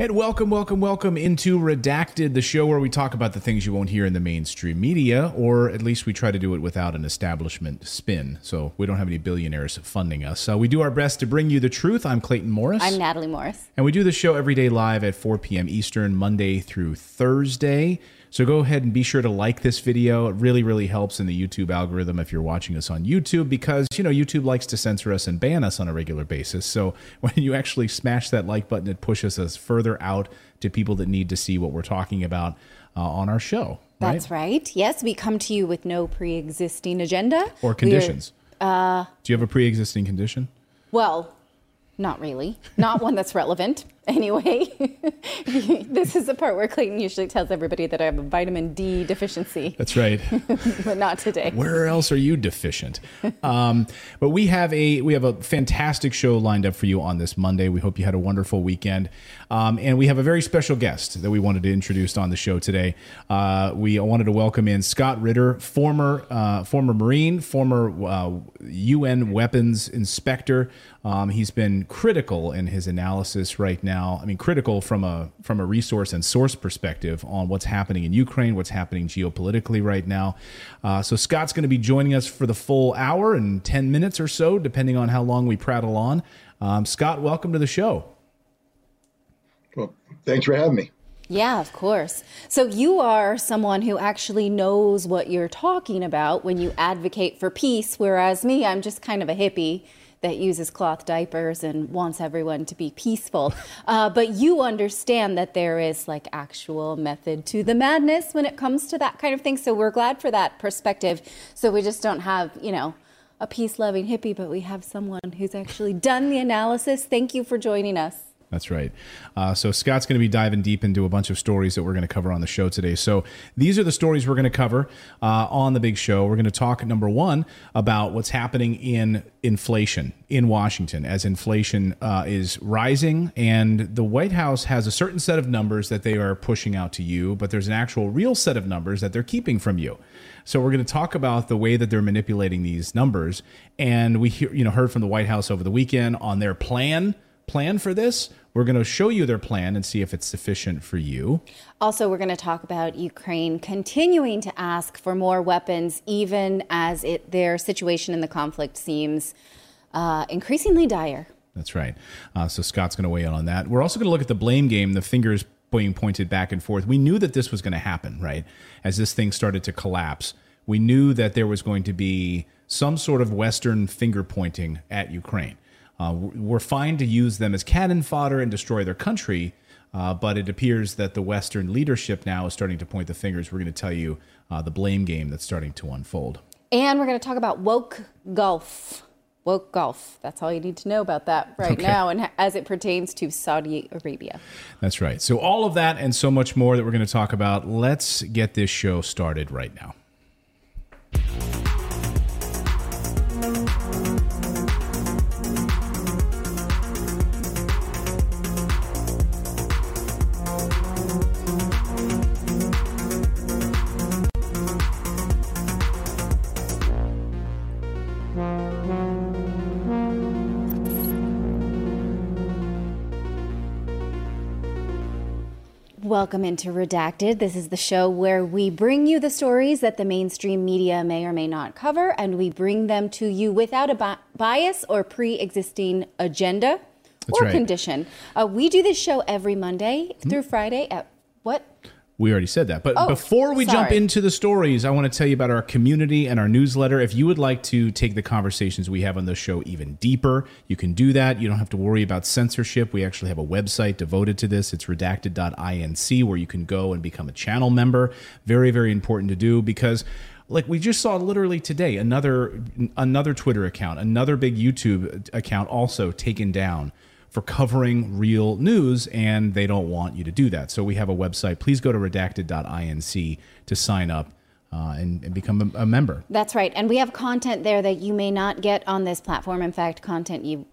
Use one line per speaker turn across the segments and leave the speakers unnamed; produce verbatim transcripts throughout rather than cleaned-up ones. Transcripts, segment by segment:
And welcome, welcome, welcome into Redacted, the show where we talk about the things you won't hear in the mainstream media, or at least we try to do it without an establishment spin. So we don't have any billionaires funding us. So we do our best to bring you the truth. I'm Clayton Morris.
I'm Natalie Morris.
And we do the show every day live at four p.m. Eastern, Monday through Thursday. So go ahead and be sure to like this video. It really, really helps in the YouTube algorithm if you're watching us on YouTube because, you know, YouTube likes to censor us and ban us on a regular basis. So when you actually smash that like button, it pushes us further out to people that need to see what we're talking about uh, on our show. Right?
That's right. Yes, we come to you with no pre-existing agenda.
Or conditions.
Uh,
Do you have a pre-existing condition?
Well, not really. Not one that's relevant. Anyway, this is the part where Clayton usually tells everybody that I have a vitamin D deficiency.
That's right.
But not today.
Where else are you deficient? Um, but we have a we have a fantastic show lined up for you on this Monday. We hope you had a wonderful weekend. Um, and we have a very special guest that we wanted to introduce on the show today. Uh, we wanted to welcome in Scott Ritter, former uh, former Marine, former uh, U N weapons inspector. Um, he's been critical in his analysis right now. I mean, critical from a from a resource and source perspective on what's happening in Ukraine, what's happening geopolitically right now. Uh, so Scott's going to be joining us for the full hour and ten minutes or so, depending on how long we prattle on. Um, Scott, welcome to the show.
Well, thanks for having me.
Yeah, of course. So you are someone who actually knows what you're talking about when you advocate for peace, whereas me, I'm just kind of a hippie that uses cloth diapers and wants everyone to be peaceful. Uh, but you understand that there is like actual method to the madness when it comes to that kind of thing. So we're glad for that perspective. So we just don't have, you know, a peace-loving hippie, but we have someone who's actually done the analysis. Thank you for joining us.
That's right. Uh, so Scott's going to be diving deep into a bunch of stories that we're going to cover on the show today. So these are the stories we're going to cover uh, on the big show. We're going to talk, number one, about what's happening in inflation in Washington as inflation uh, is rising. And the White House has a certain set of numbers that they are pushing out to you, but there's an actual real set of numbers that they're keeping from you. So we're going to talk about the way that they're manipulating these numbers. And we hear, you know, heard from the White House over the weekend on their plan plan for this. We're going to show you their plan and see if it's sufficient for you.
Also, we're going to talk about Ukraine continuing to ask for more weapons, even as it, their situation in the conflict seems uh, increasingly dire.
That's right. Uh, so Scott's going to weigh in on that. We're also going to look at the blame game, the fingers being pointed back and forth. We knew that this was going to happen, right? As this thing started to collapse, we knew that there was going to be some sort of Western finger pointing at Ukraine. Uh, we're fine to use them as cannon fodder and destroy their country, uh, but it appears that the Western leadership now is starting to point the fingers. We're going to tell you uh, the blame game that's starting to unfold.
And we're going to talk about woke Gulf. Woke Gulf. That's all you need to know about that right
Okay.
now, and as it pertains to Saudi Arabia.
That's right. So all of that and so much more that we're going to talk about. Let's get this show started right now.
Welcome into Redacted. This is the show where we bring you the stories that the mainstream media may or may not cover, and we bring them to you without a bi- bias or pre-existing agenda
That's
or
right.
condition. Uh, we do this show every Monday mm-hmm. through Friday at what?
We already said that. But
oh,
before we
sorry.
jump into the stories, I want to tell you about our community and our newsletter. If you would like to take the conversations we have on this show even deeper, you can do that. You don't have to worry about censorship. We actually have a website devoted to this. It's redacted dot inc, where you can go and become a channel member. Very, very important to do because like we just saw literally today, another another Twitter account, another big YouTube account also taken down for covering real news, and they don't want you to do that. So we have a website. Please go to redacted dot inc to sign up uh, and, and become a, a member.
That's right. And we have content there that you may not get on this platform. In fact, content you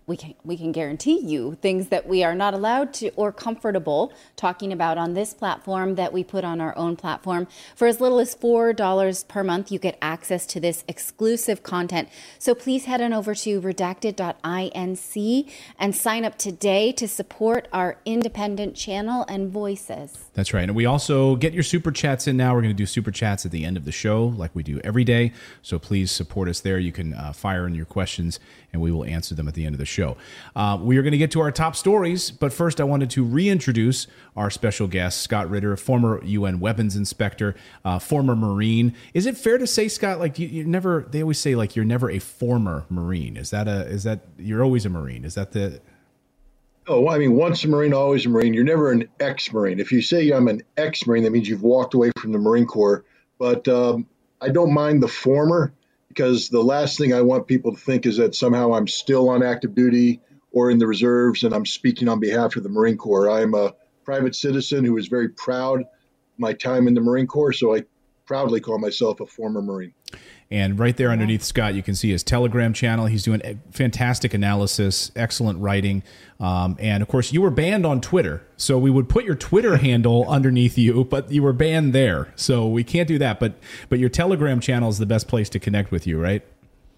we can we can guarantee you things that we are not allowed to or comfortable talking about on this platform that we put on our own platform. For as little as four dollars per month, you get access to this exclusive content. So please head on over to redacted dot inc and sign up today to support our independent channel and voices.
That's right. And we also get your super chats in now. We're going to do super chats at the end of the show like we do every day. So please support us there. You can uh, fire in your questions and we will answer them at the end of the show. Uh, we are going to get to our top stories, but first I wanted to reintroduce our special guest, Scott Ritter, former U N weapons inspector, uh, former Marine. Is it fair to say, Scott, like you, you're never, they always say like you're never a former Marine. Is that a, is that, you're always a Marine? Is that the...
Oh, I mean, once a Marine, always a Marine. You're never an ex-Marine. If you say I'm an ex-Marine, that means you've walked away from the Marine Corps. But um, I don't mind the former, because the last thing I want people to think is that somehow I'm still on active duty or in the reserves and I'm speaking on behalf of the Marine Corps. I'm a private citizen who is very proud of my time in the Marine Corps, so I proudly call myself a former Marine.
And right there underneath Scott, you can see his Telegram channel. He's doing a fantastic analysis, excellent writing. Um, and, of course, you were banned on Twitter. So we would put your Twitter handle underneath you, but you were banned there. So we can't do that. But but your Telegram channel is the best place to connect with you, right?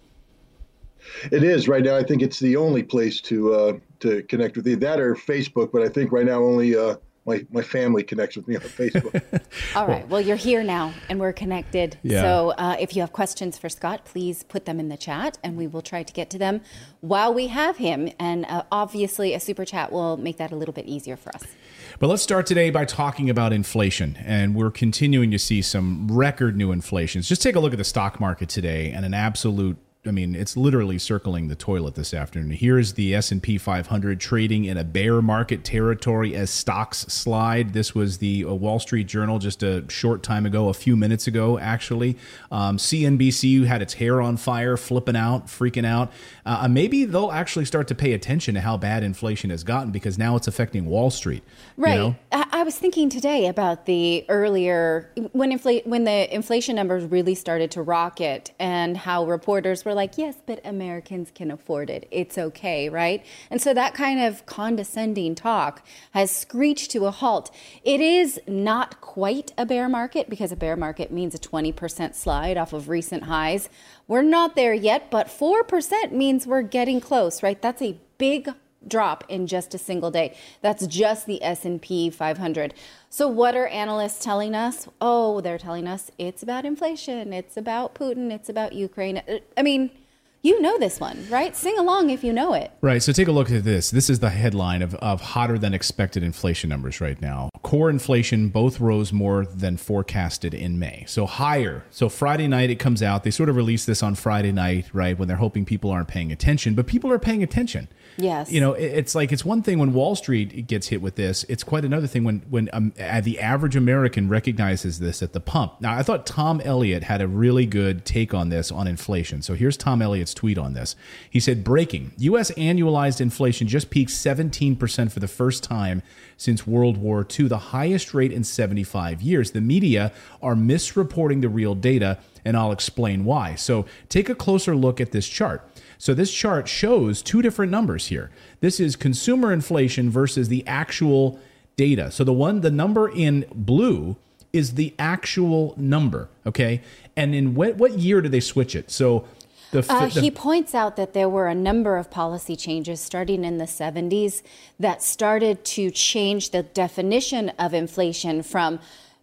It is. Right now, I think it's the only place to uh, to connect with you. That or Facebook, but I think right now only uh, my, my family connects with me on Facebook.
All right. Well, you're here now, and we're connected.
Yeah.
So uh, if you have questions for Scott, please put them in the chat, and we will try to get to them while we have him. And uh, obviously, a super chat will make that a little bit easier for us.
But let's start today by talking about inflation. And we're continuing to see some record new inflations. Just take a look at the stock market today and an absolute I mean, it's literally circling the toilet this afternoon. Here's the S and P five hundred trading in a bear market territory as stocks slide. This was the Wall Street Journal just a short time ago, a few minutes ago, actually. Um, C N B C had its hair on fire, flipping out, freaking out. Uh, maybe they'll actually start to pay attention to how bad inflation has gotten because now it's affecting Wall Street.
Right.
You know?
I, I was thinking today about the earlier, when, infl- when the inflation numbers really started to rocket and how reporters were like, yes, but Americans can afford it. It's okay, right? And so that kind of condescending talk has screeched to a halt. It is not quite a bear market because a bear market means a twenty percent slide off of recent highs. We're not there yet, but four percent means we're getting close, right? That's a big drop in just a single day. That's just the S and P five hundred. So what are analysts telling us? Oh, they're telling us it's about inflation. It's about Putin. It's about Ukraine. I mean, you know this one, right? Sing along if you know it.
Right. So take a look at this. This is the headline of, of hotter than expected inflation numbers right now. Core inflation both rose more than forecasted in May. So higher. So Friday night it comes out. They sort of release this on Friday night, right, when they're hoping people aren't paying attention. But people are paying attention.
Yes.
You know, it, it's like it's one thing when Wall Street gets hit with this. It's quite another thing when when um, uh, the average American recognizes this at the pump. Now, I thought Tom Elliott had a really good take on this on inflation. So here's Tom Elliott's tweet on this. He said, breaking, U S annualized inflation just peaked seventeen percent for the first time since World War Two, the highest rate in seventy-five years. The media are misreporting the real data, and I'll explain why. So take a closer look at this chart. So this chart shows two different numbers here. This is consumer inflation versus the actual data. So the one, the number in blue is the actual number, okay? And in what, what year did they switch it? So the,
uh,
the
he points out that there were a number of policy changes starting in the seventies that started to change the definition of inflation from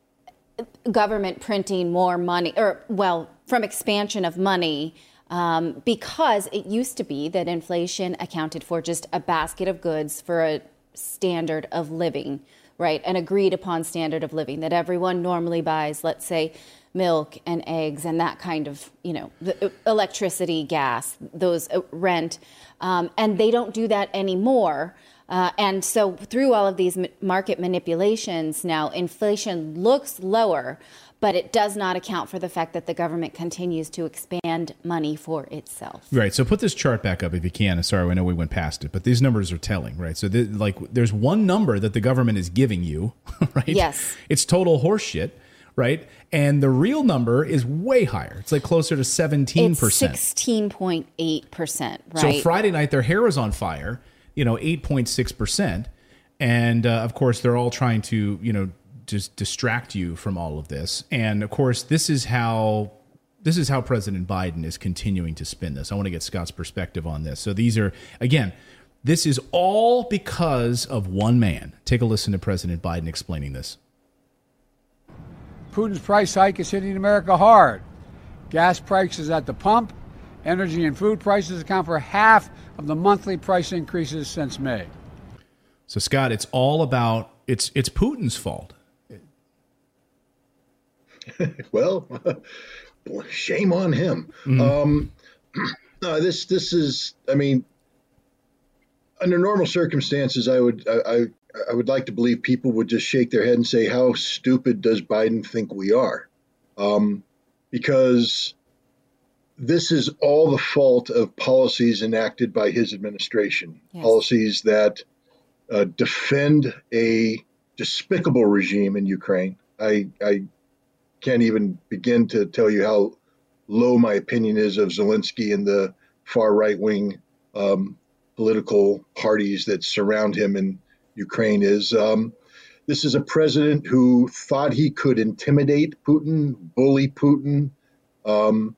government printing more money, or well, from expansion of money, um, because it used to be that inflation accounted for just a basket of goods for a standard of living, right? An agreed upon standard of living that everyone normally buys, let's say milk and eggs and that kind of, you know, the electricity, gas, those uh, rent. Um, and they don't do that anymore. Uh, and so through all of these market manipulations, now inflation looks lower, but it does not account for the fact that the government continues to expand money for itself.
Right. So put this chart back up if you can. Sorry, I know we went past it, but these numbers are telling, right? So like there's one number that the government is giving you, right?
Yes.
It's total horseshit, right? And the real number is way higher. It's like closer to seventeen percent.
It's sixteen point eight percent, right?
So Friday night, their hair is on fire, you know, eight point six percent. And uh, of course, they're all trying to, you know, just distract you from all of this. And of course, this is how this is how President Biden is continuing to spin this. I want to get Scott's perspective on this. So these are, again, this is all because of one man. Take a listen to President Biden explaining this.
Putin's price hike is hitting America hard. Gas prices at the pump, energy and food prices account for half of the monthly price increases since May.
So, Scott, it's all about, it's it's Putin's fault.
Well, shame on him. Mm-hmm. Um, no, this this is, I mean, under normal circumstances, I would I, I I would like to believe people would just shake their head and say, "How stupid does Biden think we are?" Um, because this is all the fault of policies enacted by his administration, yes. Policies that uh, defend a despicable regime in Ukraine. I I can't even begin to tell you how low my opinion is of Zelensky and the far right wing um, political parties that surround him in Ukraine. Is um, this is a president who thought he could intimidate Putin, bully Putin, um,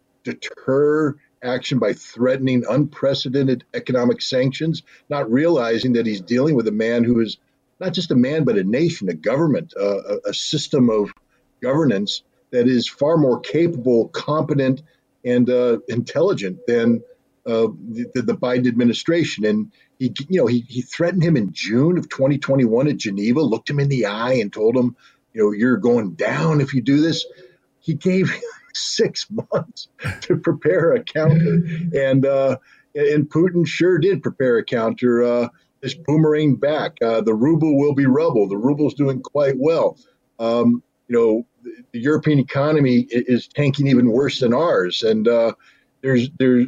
deter action by threatening unprecedented economic sanctions, not realizing that he's dealing with a man who is not just a man, but a nation, a government, uh, a, a system of governance that is far more capable, competent, and uh, intelligent than uh, the, the Biden administration. And he, you know, he, he threatened him in June of twenty twenty-one at Geneva, looked him in the eye, and told him, you know, you're going down if you do this. He gave him six months to prepare a counter, and uh, and Putin sure did prepare a counter. Uh, this boomerang back. Uh, the ruble will be rubble. The ruble's doing quite well. Um, you know, the, the European economy is tanking even worse than ours, and uh, there's there's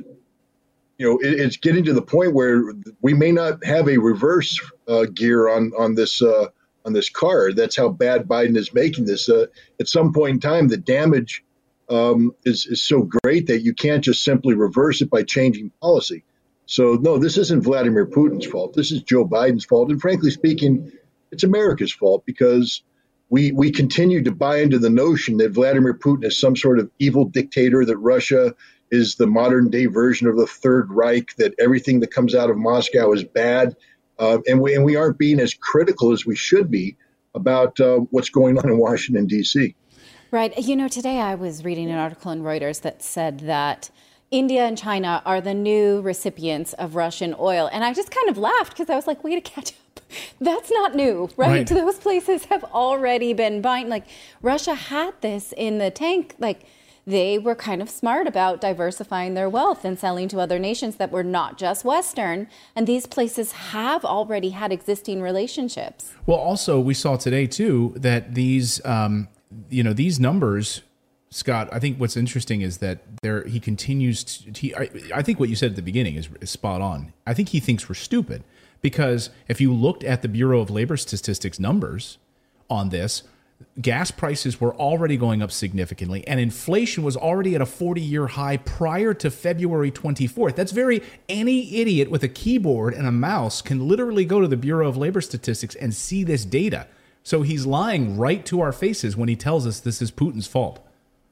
you know it, it's getting to the point where we may not have a reverse uh, gear on on this uh, on this car. That's how bad Biden is making this. Uh, at some point in time, the damage um, is is so great that you can't just simply reverse it by changing policy. So, no, this isn't Vladimir Putin's fault. This is Joe Biden's fault. And frankly speaking, it's America's fault because we we continue to buy into the notion that Vladimir Putin is some sort of evil dictator, that Russia is the modern day version of the Third Reich, that everything that comes out of Moscow is bad. Uh, and, we, and we aren't being as critical as we should be about uh, what's going on in Washington, D C.
Right. You know, today I was reading an article in Reuters that said that India and China are the new recipients of Russian oil. And I just kind of laughed because I was like, way to catch up. That's not new, right? right? Those places have already been buying. Like, Russia had this in the tank. Like, they were kind of smart about diversifying their wealth and selling to other nations that were not just Western. And these places have already had existing relationships.
Well, also, we saw today, too, that these, um, you know, these numbers... Scott, I think what's interesting is that there he continues to, he, I, I think what you said at the beginning is, is spot on. I think he thinks we're stupid because if you looked at the Bureau of Labor Statistics numbers on this, gas prices were already going up significantly and inflation was already at a forty-year high prior to February twenty-fourth. That's very, any idiot with a keyboard and a mouse can literally go to the Bureau of Labor Statistics and see this data. So he's lying right to our faces when he tells us this is Putin's fault.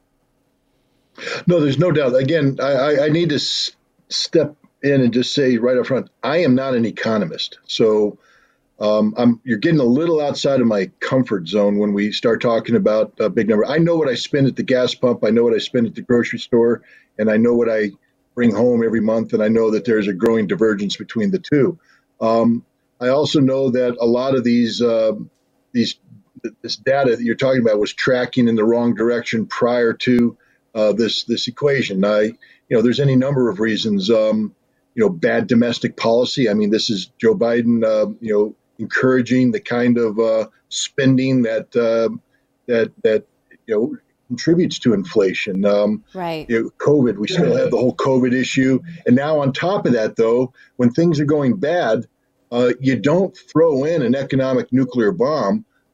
No, there's no doubt. Again, I, I need to s- step in and just say right up front, I am not an economist. So um, I'm, you're getting a little outside of my comfort zone when we start talking about a big number. I know what I spend at the gas pump. I know what I spend at the grocery store. And I know what I bring home every month. And I know that there's a growing divergence between the two. Um, I also know that a lot of these uh, these this data that you're talking about was tracking in the wrong direction prior to Uh, this this equation. I, you know, there's any number of reasons. Um, you know, bad domestic policy. I mean, this is Joe Biden, uh, you know, encouraging the kind of uh, spending that uh, that that you know contributes to inflation. Um,
right.
You know, COVID. We still have the whole COVID issue, and now on top of that, though, when things are going bad, uh, you don't throw in an economic nuclear bomb.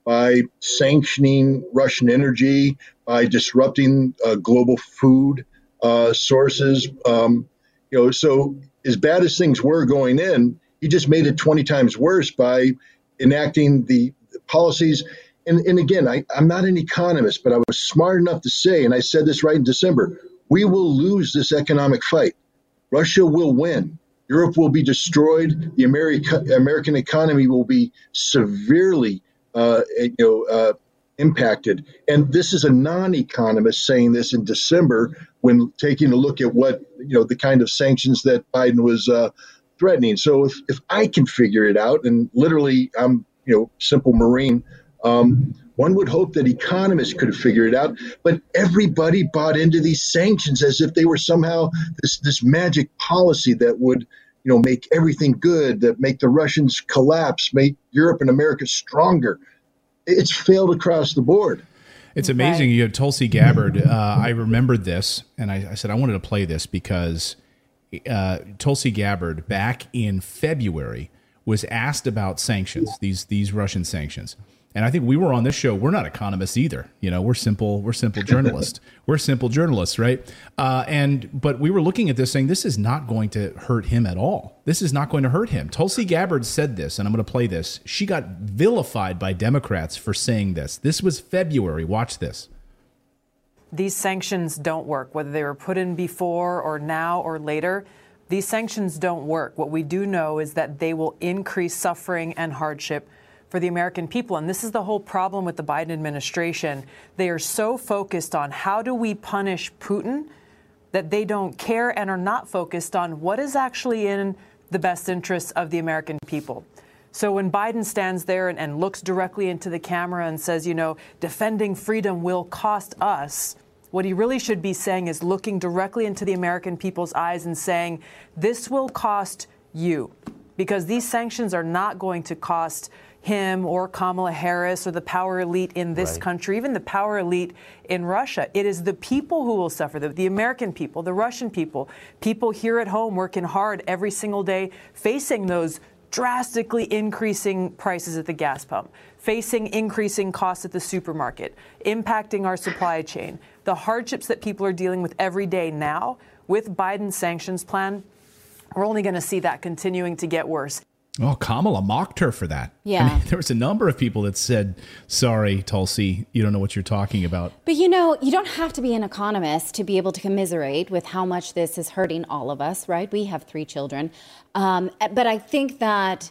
by sanctioning Russian energy, by disrupting uh, global food uh, sources. Um, you know, so as bad as things were going in, he just made it twenty times worse by enacting the policies. And, and again, I, I'm not an economist, but I was smart enough to say, and I said this right in December, we will lose this economic fight. Russia will win. Europe will be destroyed. The America, American economy will be severely uh, you know, uh, impacted. And this is a non-economist saying this in December when taking a look at what, you know, the kind of sanctions that Biden was uh, threatening. So if, if I can figure it out, and literally I'm, you know, simple Marine, um, one would hope that economists could have figured it out, but everybody bought into these sanctions as if they were somehow this this magic policy that would, you know, make everything good, that make the Russians collapse, make Europe and America stronger. It's failed across the board.
It's amazing. You have Tulsi Gabbard. Uh, I remembered this, and I, I said I wanted to play this because uh, Tulsi Gabbard back in February was asked about sanctions, these these Russian sanctions. And I think we were on this show. We're not economists either. You know, we're simple. We're simple journalists. We're simple journalists, right? Uh, and but we were looking at this saying this is not going to hurt him at all. This is not going to hurt him. Tulsi Gabbard said this, and I'm going to play this. She got vilified by Democrats for saying this. This was February. Watch this.
These sanctions don't work, whether they were put in before or now or later. These sanctions don't work. What we do know is that they will increase suffering and hardship for the American people. And this is the whole problem with the Biden administration. They are so focused on how do we punish Putin that they don't care and are not focused on what is actually in the best interests of the American people. So when Biden stands there and, and looks directly into the camera and says, you know, defending freedom will cost us, what he really should be saying is looking directly into the American people's eyes and saying, this will cost you, because these sanctions are not going to cost him or Kamala Harris or the power elite in this right. country, even the power elite in Russia. It is the people who will suffer, the, the American people, the Russian people, people here at home working hard every single day, facing those drastically increasing prices at the gas pump, facing increasing costs at the supermarket, impacting our supply chain. The hardships that people are dealing with every day now, with Biden's sanctions plan, we're only going to see that continuing to get worse.
Oh, Kamala mocked her for that.
Yeah.
I mean, there was a number of people that said, sorry, Tulsi, you don't know what you're talking about.
But, you know, you don't have to be an economist to be able to commiserate with how much this is hurting all of us, right? We have three children. Um, but I think that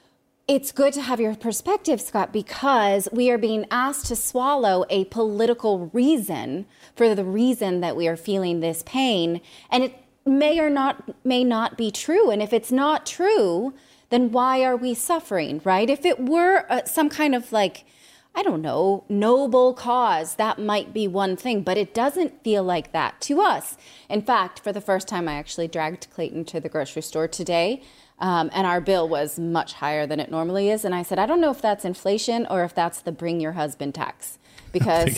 it's good to have your perspective, Scott, because we are being asked to swallow a political reason for the reason that we are feeling this pain. And it may or not may not be true. And if it's not true, then why are we suffering, right? If it were uh, some kind of like, I don't know, noble cause, that might be one thing, but it doesn't feel like that to us. In fact, for the first time, I actually dragged Clayton to the grocery store today, um, and our bill was much higher than it normally is. And I said, I don't know if that's inflation or if that's the bring your husband tax. Because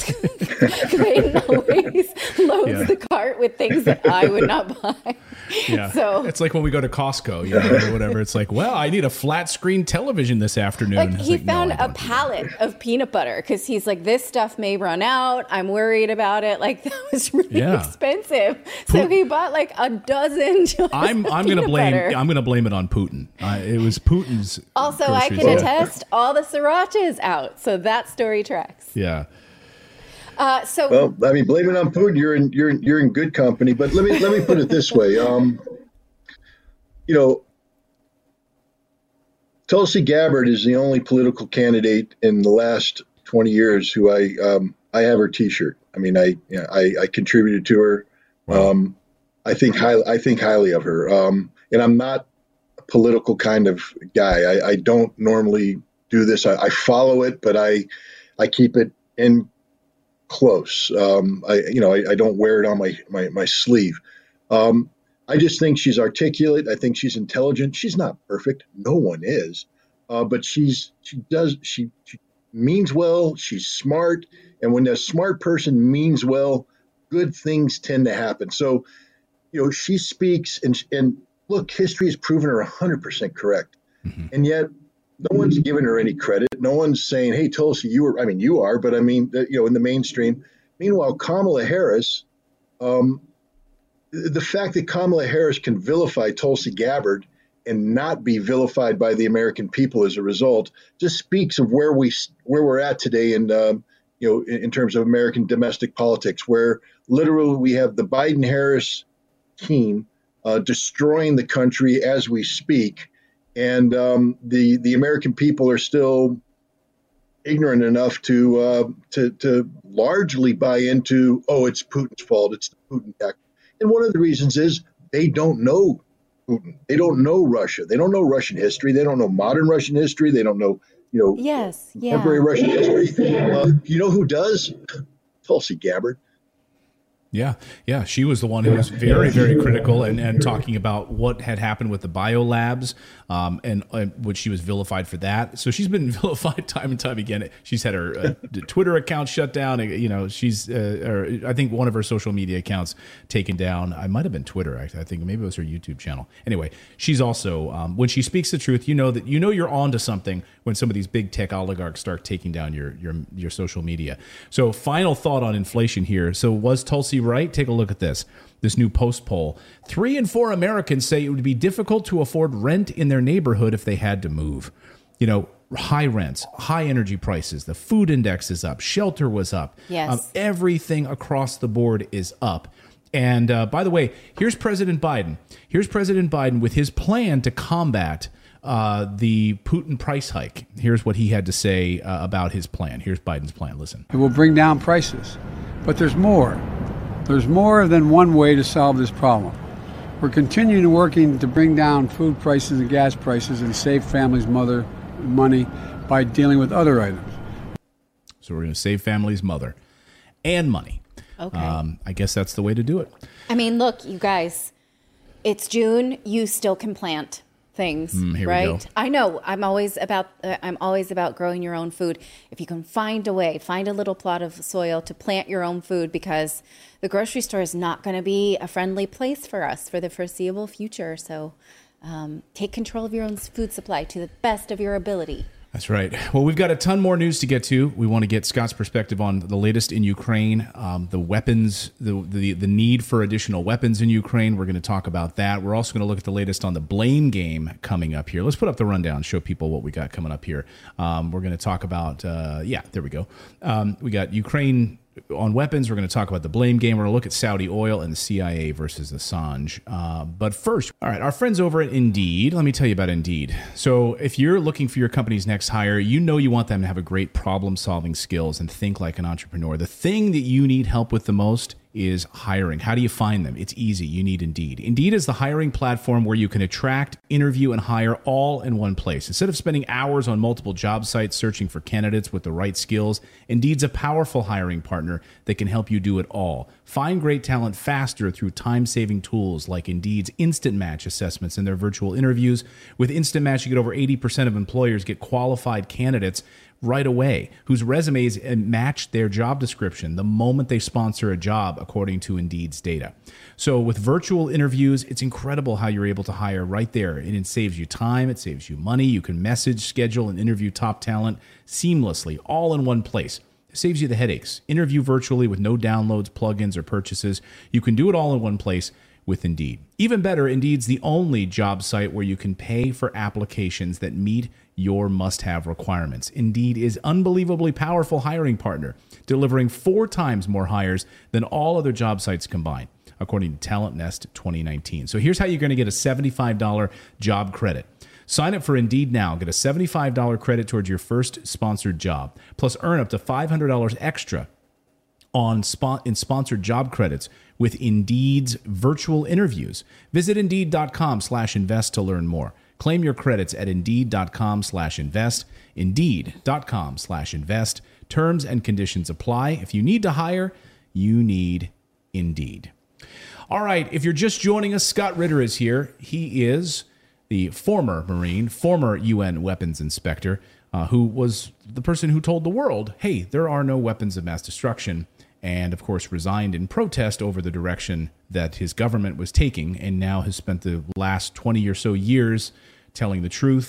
Clayton always loads yeah. the cart with things that I would not buy.
Yeah,
so
it's like when we go to Costco, you know, or whatever. It's like, well, I need a flat screen television this afternoon.
Like he
like,
found
no,
a pallet of peanut butter because he's like, this stuff may run out. I'm worried about it. Like that was really yeah. expensive. So he bought like a dozen.
I'm I'm gonna blame
butter.
I'm gonna blame it on Putin. Uh, it was Putin's.
Also, I can
store.
attest all the sriracha is out, so that story tracks.
Yeah.
Uh, so
well, I mean, blame it on Putin. You're in you're in, you're in good company. But let me let me put it this way. Um, you know, Tulsi Gabbard is the only political candidate in the last twenty years who I um, I have her T-shirt. I mean, I you know, I, I contributed to her.
Wow.
Um, I think high, I think highly of her. Um, and I'm not a political kind of guy. I, I don't normally do this. I, I follow it, but I I keep it in close. Um, I, you know, I, I don't wear it on my, my, my sleeve. Um, I just think she's articulate. I think she's intelligent. She's not perfect. No one is, uh, but she's, she does, she, she means well. She's smart. And when a smart person means well, good things tend to happen. So, you know, she speaks and, and look, history has proven her one hundred percent correct. Mm-hmm. And yet no one's giving her any credit. No one's saying, hey, Tulsi, you were, I mean, you are, but I mean, you know, in the mainstream. Meanwhile, Kamala Harris, um, the fact that Kamala Harris can vilify Tulsi Gabbard and not be vilified by the American people as a result just speaks of where we where we're at today in um, you know in, in terms of American domestic politics, where literally we have the Biden-Harris team uh, destroying the country as we speak, and um, the the American people are still ignorant enough to uh, to to largely buy into, oh, it's Putin's fault, it's the Putin tactic. And one of the reasons is they don't know Putin. They don't know Russia. They don't know Russian history. They don't know modern Russian history. They don't know, you know,
yes, yeah.
contemporary Russian history. Uh, you know who does? Tulsi Gabbard.
Yeah, yeah. She was the one who was very, very critical and, and talking about what had happened with the biolabs, um, and, and which she was vilified for that. So she's been vilified time and time again. She's had her uh, Twitter account shut down. You know, she's, uh, or I think one of her social media accounts taken down. I might have been Twitter. I, I think maybe it was her YouTube channel. Anyway, she's also, um, when she speaks the truth, you know that you know you're onto something when some of these big tech oligarchs start taking down your your your social media. So final thought on inflation here. So was Tulsi right? Take a look at this. This new Post poll. Three in four Americans say it would be difficult to afford rent in their neighborhood if they had to move. You know, high rents, high energy prices, the food index is up, shelter was up.
Yes.
Um, everything across the board is up. And uh, by the way, here's President Biden. Here's President Biden with his plan to combat uh, the Putin price hike. Here's what he had to say uh, about his plan. Here's Biden's plan. Listen.
It will bring down prices, but there's more. There's more than one way to solve this problem. We're continuing working to bring down food prices and gas prices and save families' mother money by dealing with other items.
So we're going to save families' mother and money.
Okay.
Um, I guess that's the way to do it.
I mean, look, you guys, it's June. You still can plant things,
Mm, here we
right?
go.
I know. I'm always about. Uh, I'm always about growing your own food. If you can find a way, find a little plot of soil to plant your own food, because the grocery store is not going to be a friendly place for us for the foreseeable future. So, um, take control of your own food supply to the best of your ability.
That's right. Well, we've got a ton more news to get to. We want to get Scott's perspective on the latest in Ukraine, um, the weapons, the, the the need for additional weapons in Ukraine. We're going to talk about that. We're also going to look at the latest on the blame game coming up here. Let's put up the rundown, show people what we got coming up here. Um, we're going to talk about, uh, yeah, there we go. Um, we got Ukraine on weapons. We're going to talk about the blame game. We're going to look at Saudi oil and the C I A versus Assange. Uh, but first, all right, our friends over at Indeed. Let me tell you about Indeed. So if you're looking for your company's next hire, you know you want them to have a great problem-solving skills and think like an entrepreneur. The thing that you need help with the most is hiring. How do you find them? It's easy. You need Indeed. Indeed is the hiring platform where you can attract, interview, and hire all in one place. Instead of spending hours on multiple job sites searching for candidates with the right skills, Indeed's a powerful hiring partner that can help you do it all. Find great talent faster through time-saving tools like Indeed's Instant Match assessments and their virtual interviews. With Instant Match, you get over eighty percent of employers get qualified candidates right away, whose resumes match their job description the moment they sponsor a job, according to Indeed's data. So with virtual interviews, it's incredible how you're able to hire right there. And it saves you time, it saves you money. You can message, schedule, and interview top talent seamlessly, all in one place. It saves you the headaches. Interview virtually with no downloads, plugins, or purchases. You can do it all in one place with Indeed. Even better, Indeed's the only job site where you can pay for applications that meet your must-have requirements. Indeed is unbelievably powerful hiring partner, delivering four times more hires than all other job sites combined, according to Talent Nest twenty nineteen. So here's how you're going to get a seventy-five dollars job credit. Sign up for Indeed now. Get a seventy-five dollars credit towards your first sponsored job. Plus, earn up to five hundred dollars extra on spot in sponsored job credits with Indeed's virtual interviews. Visit Indeed.com slash invest to learn more. Claim your credits at Indeed.com slash invest. Indeed.com slash invest. Terms and conditions apply. If you need to hire, you need Indeed. All right, if you're just joining us, Scott Ritter is here. He is the former Marine, former U N weapons inspector, uh, who was the person who told the world, hey, there are no weapons of mass destruction, and of course resigned in protest over the direction that his government was taking, and now has spent the last twenty or so years telling the truth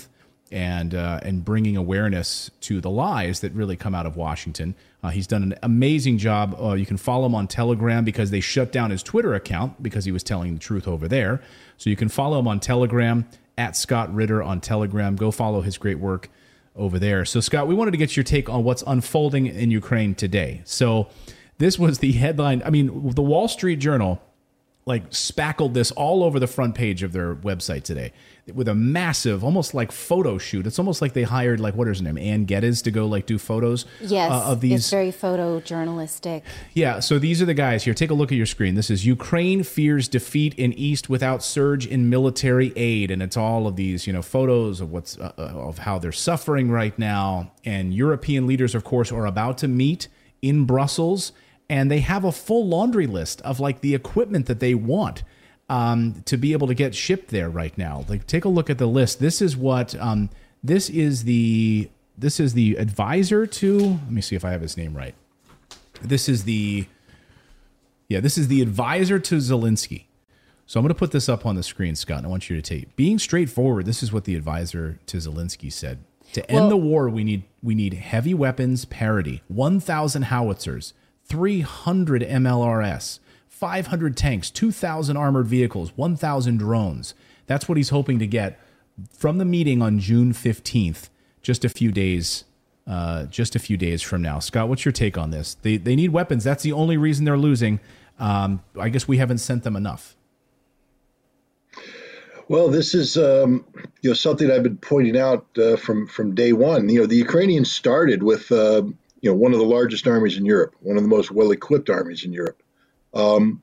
and uh, and bringing awareness to the lies that really come out of Washington. Uh, he's done an amazing job. Uh, you can follow him on Telegram because they shut down his Twitter account because he was telling the truth over there. So you can follow him on Telegram, at Scott Ritter on Telegram. Go follow his great work over there. So, Scott, we wanted to get your take on what's unfolding in Ukraine today. So this was the headline. I mean, the Wall Street Journal like spackled this all over the front page of their website today with a massive, almost like photo shoot. It's almost like they hired, like, what is her name, Ann Geddes, to go like do photos
yes,
uh, of these.
It's very photojournalistic.
Yeah, so these are the guys here. Take a look at your screen. This is Ukraine fears defeat in East without surge in military aid, and it's all of these, you know, photos of what's uh, of how they're suffering right now. And European leaders, of course, are about to meet in Brussels. And they have a full laundry list of like the equipment that they want um, to be able to get shipped there right now. Like, take a look at the list. This is what um, this is the this is the advisor to. Let me see if I have his name right. This is the yeah. This is the advisor to Zelensky. So I'm going to put this up on the screen, Scott. And I want you to take being straightforward. This is what the advisor to Zelensky said: to end
well,
the war, we need we need heavy weapons parity, one thousand howitzers, three hundred M L R S, five hundred tanks, two thousand armored vehicles, one thousand drones. That's what he's hoping to get from the meeting on June fifteenth, just a few days uh, just a few days from now. Scott, what's your take on this? They they need weapons. That's the only reason they're losing. Um, I guess we haven't sent them enough.
Well, this is um, you know something I've been pointing out uh, from from day one. You know, the Ukrainians started with uh, you know, one of the largest armies in Europe, one of the most well-equipped armies in Europe. Um,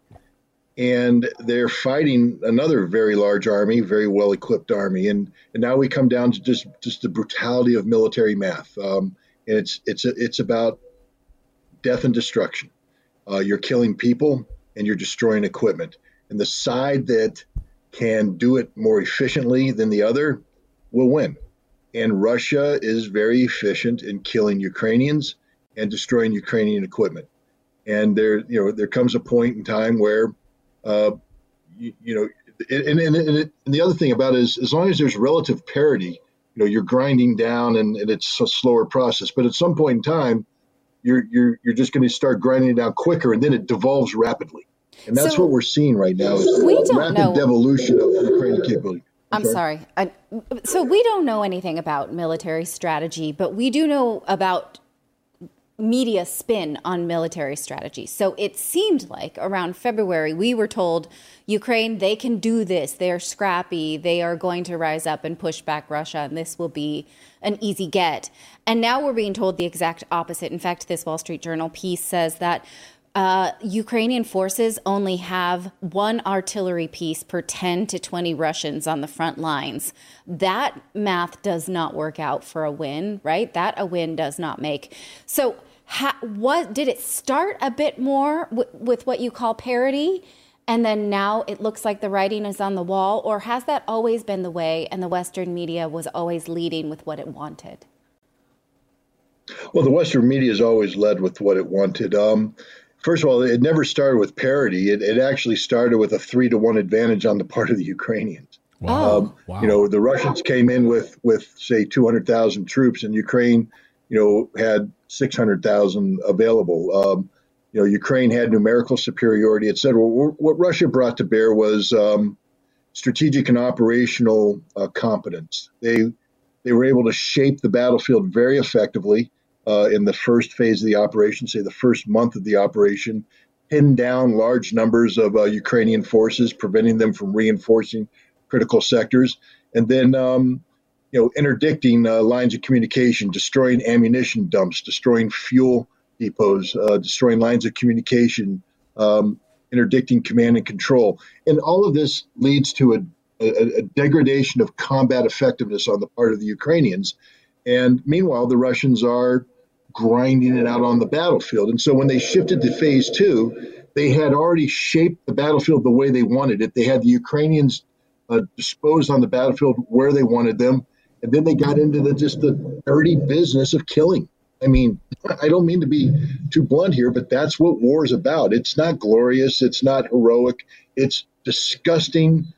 and they're fighting another very large army, very well-equipped army. And, and now we come down to just, just the brutality of military math. Um, and it's, it's, it's about death and destruction. Uh, you're killing people and you're destroying equipment. And the side that can do it more efficiently than the other will win. And Russia is very efficient in killing Ukrainians and destroying Ukrainian equipment. And there, you know, there comes a point in time where, uh, you, you know, and, and, and, it, and the other thing about it is, as long as there's relative parity, you know, you're grinding down and, and it's a slower process. But at some point in time, you're you're you're just going to start grinding it down quicker, and then it devolves rapidly. And that's
so
what we're seeing right now is
we don't
rapid
know.
devolution of Ukrainian capability.
I'm, I'm sorry. sorry. I, so we don't know anything about military strategy, but we do know about media spin on military strategy. So it seemed like around February, we were told Ukraine, they can do this. They're scrappy. They are going to rise up and push back Russia, and this will be an easy get. And now we're being told the exact opposite. In fact, this Wall Street Journal piece says that Uh, Ukrainian forces only have one artillery piece per ten to twenty Russians on the front lines. That math does not work out for a win, right? That a win does not make. So ha- what did it start a bit more w- with what you call parity, and then now it looks like the writing is on the wall? Or has that always been the way and the Western media was always leading with what it wanted?
Well, the Western media has always led with what it wanted. Um, First of all, it never started with parity. It, it actually started with a three to one advantage on the part of the Ukrainians.
Wow.
Um,
wow.
You know, the Russians came in with, with say, two hundred thousand troops, and Ukraine, you know, had six hundred thousand available. Um, you know, Ukraine had numerical superiority, et cetera. What, what Russia brought to bear was um, strategic and operational uh, competence. They they were able to shape the battlefield very effectively. Uh, in the first phase of the operation, say the first month of the operation, pin down large numbers of uh, Ukrainian forces, preventing them from reinforcing critical sectors, and then um, you know interdicting uh, lines of communication, destroying ammunition dumps, destroying fuel depots, uh, destroying lines of communication, um, interdicting command and control, and all of this leads to a, a, a degradation of combat effectiveness on the part of the Ukrainians. And meanwhile, the Russians are grinding it out on the battlefield. And so when they shifted to phase two, they had already shaped the battlefield the way they wanted it. They had the Ukrainians uh, disposed on the battlefield where they wanted them. And then they got into the just the dirty business of killing. I mean, I don't mean to be too blunt here, but that's what war is about. It's not glorious. It's not heroic. It's disgusting,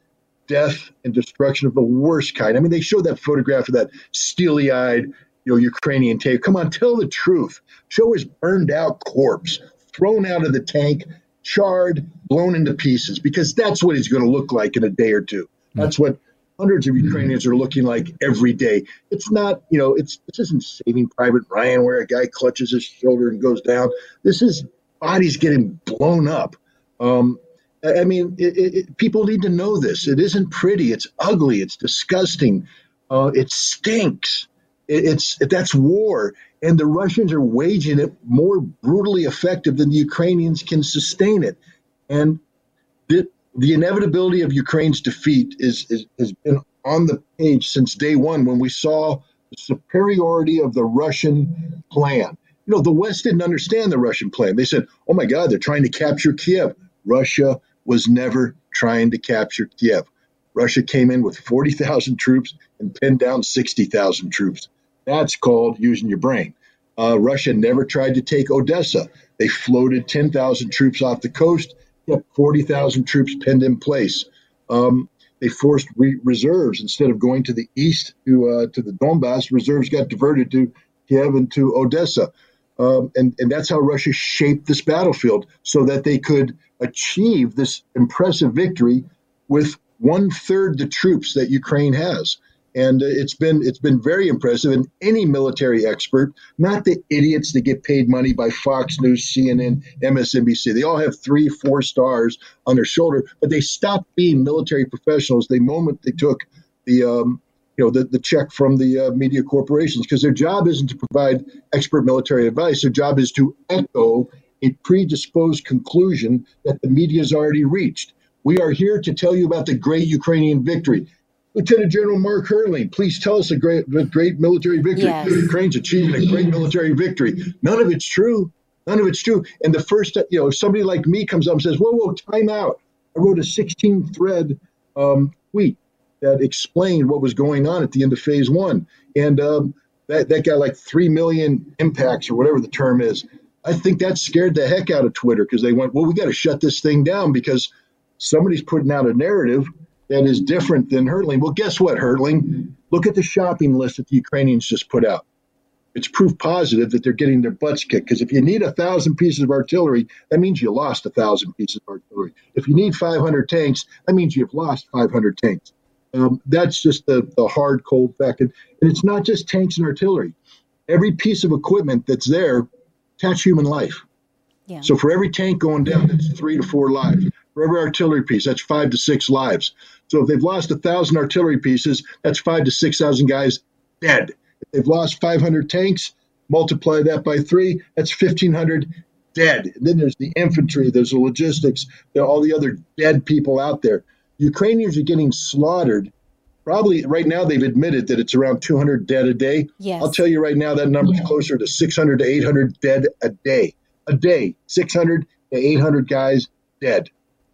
death and destruction of the worst kind. I mean, they showed that photograph of that steely-eyed, you know, Ukrainian tank. Come on, tell the truth. Show his burned-out corpse, thrown out of the tank, charred, blown into pieces, because that's what he's going to look like in a day or two. That's what hundreds of Ukrainians are looking like every day. It's not, you know, it's this isn't Saving Private Ryan where a guy clutches his shoulder and goes down. This is bodies getting blown up. Um, I mean, it, it, people need to know this. It isn't pretty. It's ugly. It's disgusting. Uh, it stinks. It, it's it, that's war, and the Russians are waging it more brutally effective than the Ukrainians can sustain it. And the, the inevitability of Ukraine's defeat is, is has been on the page since day one when we saw the superiority of the Russian plan. You know, the West didn't understand the Russian plan. They said, "Oh my God, they're trying to capture Kiev." Russia was never trying to capture Kiev. Russia came in with forty thousand troops and pinned down sixty thousand troops. That's called using your brain. Uh, Russia never tried to take Odessa. They floated ten thousand troops off the coast, kept forty thousand troops pinned in place. Um, they forced re- reserves instead of going to the east to uh, to the Donbass. Reserves got diverted to Kiev and to Odessa. Um, and, and that's how Russia shaped this battlefield so that they could achieve this impressive victory with one third the troops that Ukraine has. And uh, it's been it's been very impressive. And any military expert, not the idiots that get paid money by Fox News, C N N, M S N B C, they all have three, four stars on their shoulder, but they stopped being military professionals the moment they took the um, you know, the, the check from the uh, media corporations, because their job isn't to provide expert military advice. Their job is to echo a predisposed conclusion that the media has already reached. We are here to tell you about the great Ukrainian victory. Lieutenant General Mark Herling, please tell us a great, a great military victory.
Yes.
Ukraine's achieving a great military victory. None of it's true. None of it's true. And the first, you know, if somebody like me comes up and says, whoa, whoa, time out. I wrote a sixteen thread um, tweet that explained what was going on at the end of phase one. And um, that, that got like three million impacts or whatever the term is. I think that scared the heck out of Twitter because they went, well, we got to shut this thing down because somebody's putting out a narrative that is different than Herling. Well, guess what, Herling? Look at the shopping list that the Ukrainians just put out. It's proof positive that they're getting their butts kicked, because if you need a thousand pieces of artillery, that means you lost a thousand pieces of artillery. If you need five hundred tanks, that means you've lost five hundred tanks. Um, that's just the, the hard, cold fact. And, and it's not just tanks and artillery. Every piece of equipment that's there, that's human life.
Yeah.
So for every tank going down, that's three to four lives. For every artillery piece, that's five to six lives. So if they've lost a thousand artillery pieces, that's five to six thousand guys dead. If they've lost five hundred tanks, multiply that by three, that's fifteen hundred dead. And then there's the infantry, there's the logistics, there are all the other dead people out there. Ukrainians are getting slaughtered. Probably right now they've admitted that it's around two hundred dead a day.
Yes.
I'll tell you right now that number is
Yeah.
closer to six hundred to eight hundred dead a day. A day, six hundred to eight hundred guys dead.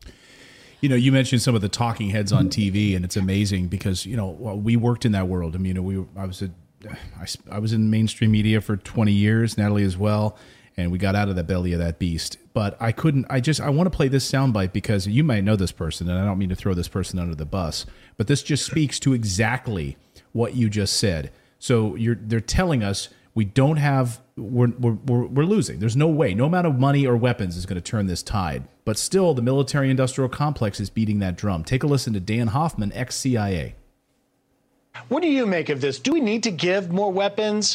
You know, you mentioned some of the talking heads on T V, and it's amazing because, you know, well, we worked in that world. I mean, you know, we I was a, I, I was in mainstream media for twenty years, Natalie as well, and we got out of the belly of that beast. But I couldn't, I just, I want to play this soundbite because you might know this person, and I don't mean to throw this person under the bus, but this just speaks to exactly what you just said. So you're, they're telling us we don't have, we're, we're, we're, we're losing. There's no way, no amount of money or weapons is going to turn this tide. But still, the military-industrial complex is beating that drum. Take a listen to Dan Hoffman, ex-C I A.
What do you make of this? Do we need to give more weapons?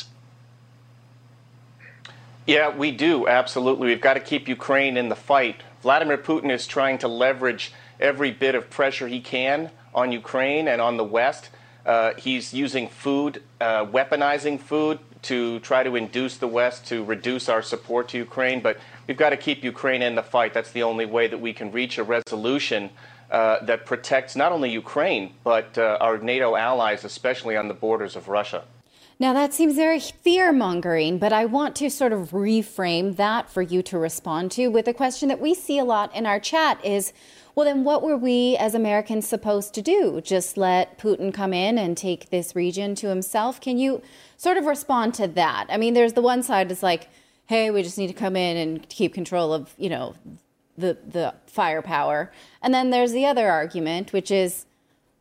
Yeah, we do, absolutely. We've got to keep Ukraine in the fight. Vladimir Putin is trying to leverage every bit of pressure he can on Ukraine and on the West. Uh, he's using food, uh, weaponizing food to try to induce the West to reduce our support to Ukraine. But we've got to keep Ukraine in the fight. That's the only way that we can reach a resolution uh, that protects not only Ukraine, but uh, our NATO allies, especially on the borders of Russia.
Now, that seems very fear-mongering, but I want to sort of reframe that for you to respond to with a question that we see a lot in our chat is, well, then what were we as Americans supposed to do? Just let Putin come in and take this region to himself? Can you sort of respond to that? I mean, there's the one side that's like, hey, we just need to come in and keep control of, you know, the, the firepower. And then there's the other argument, which is,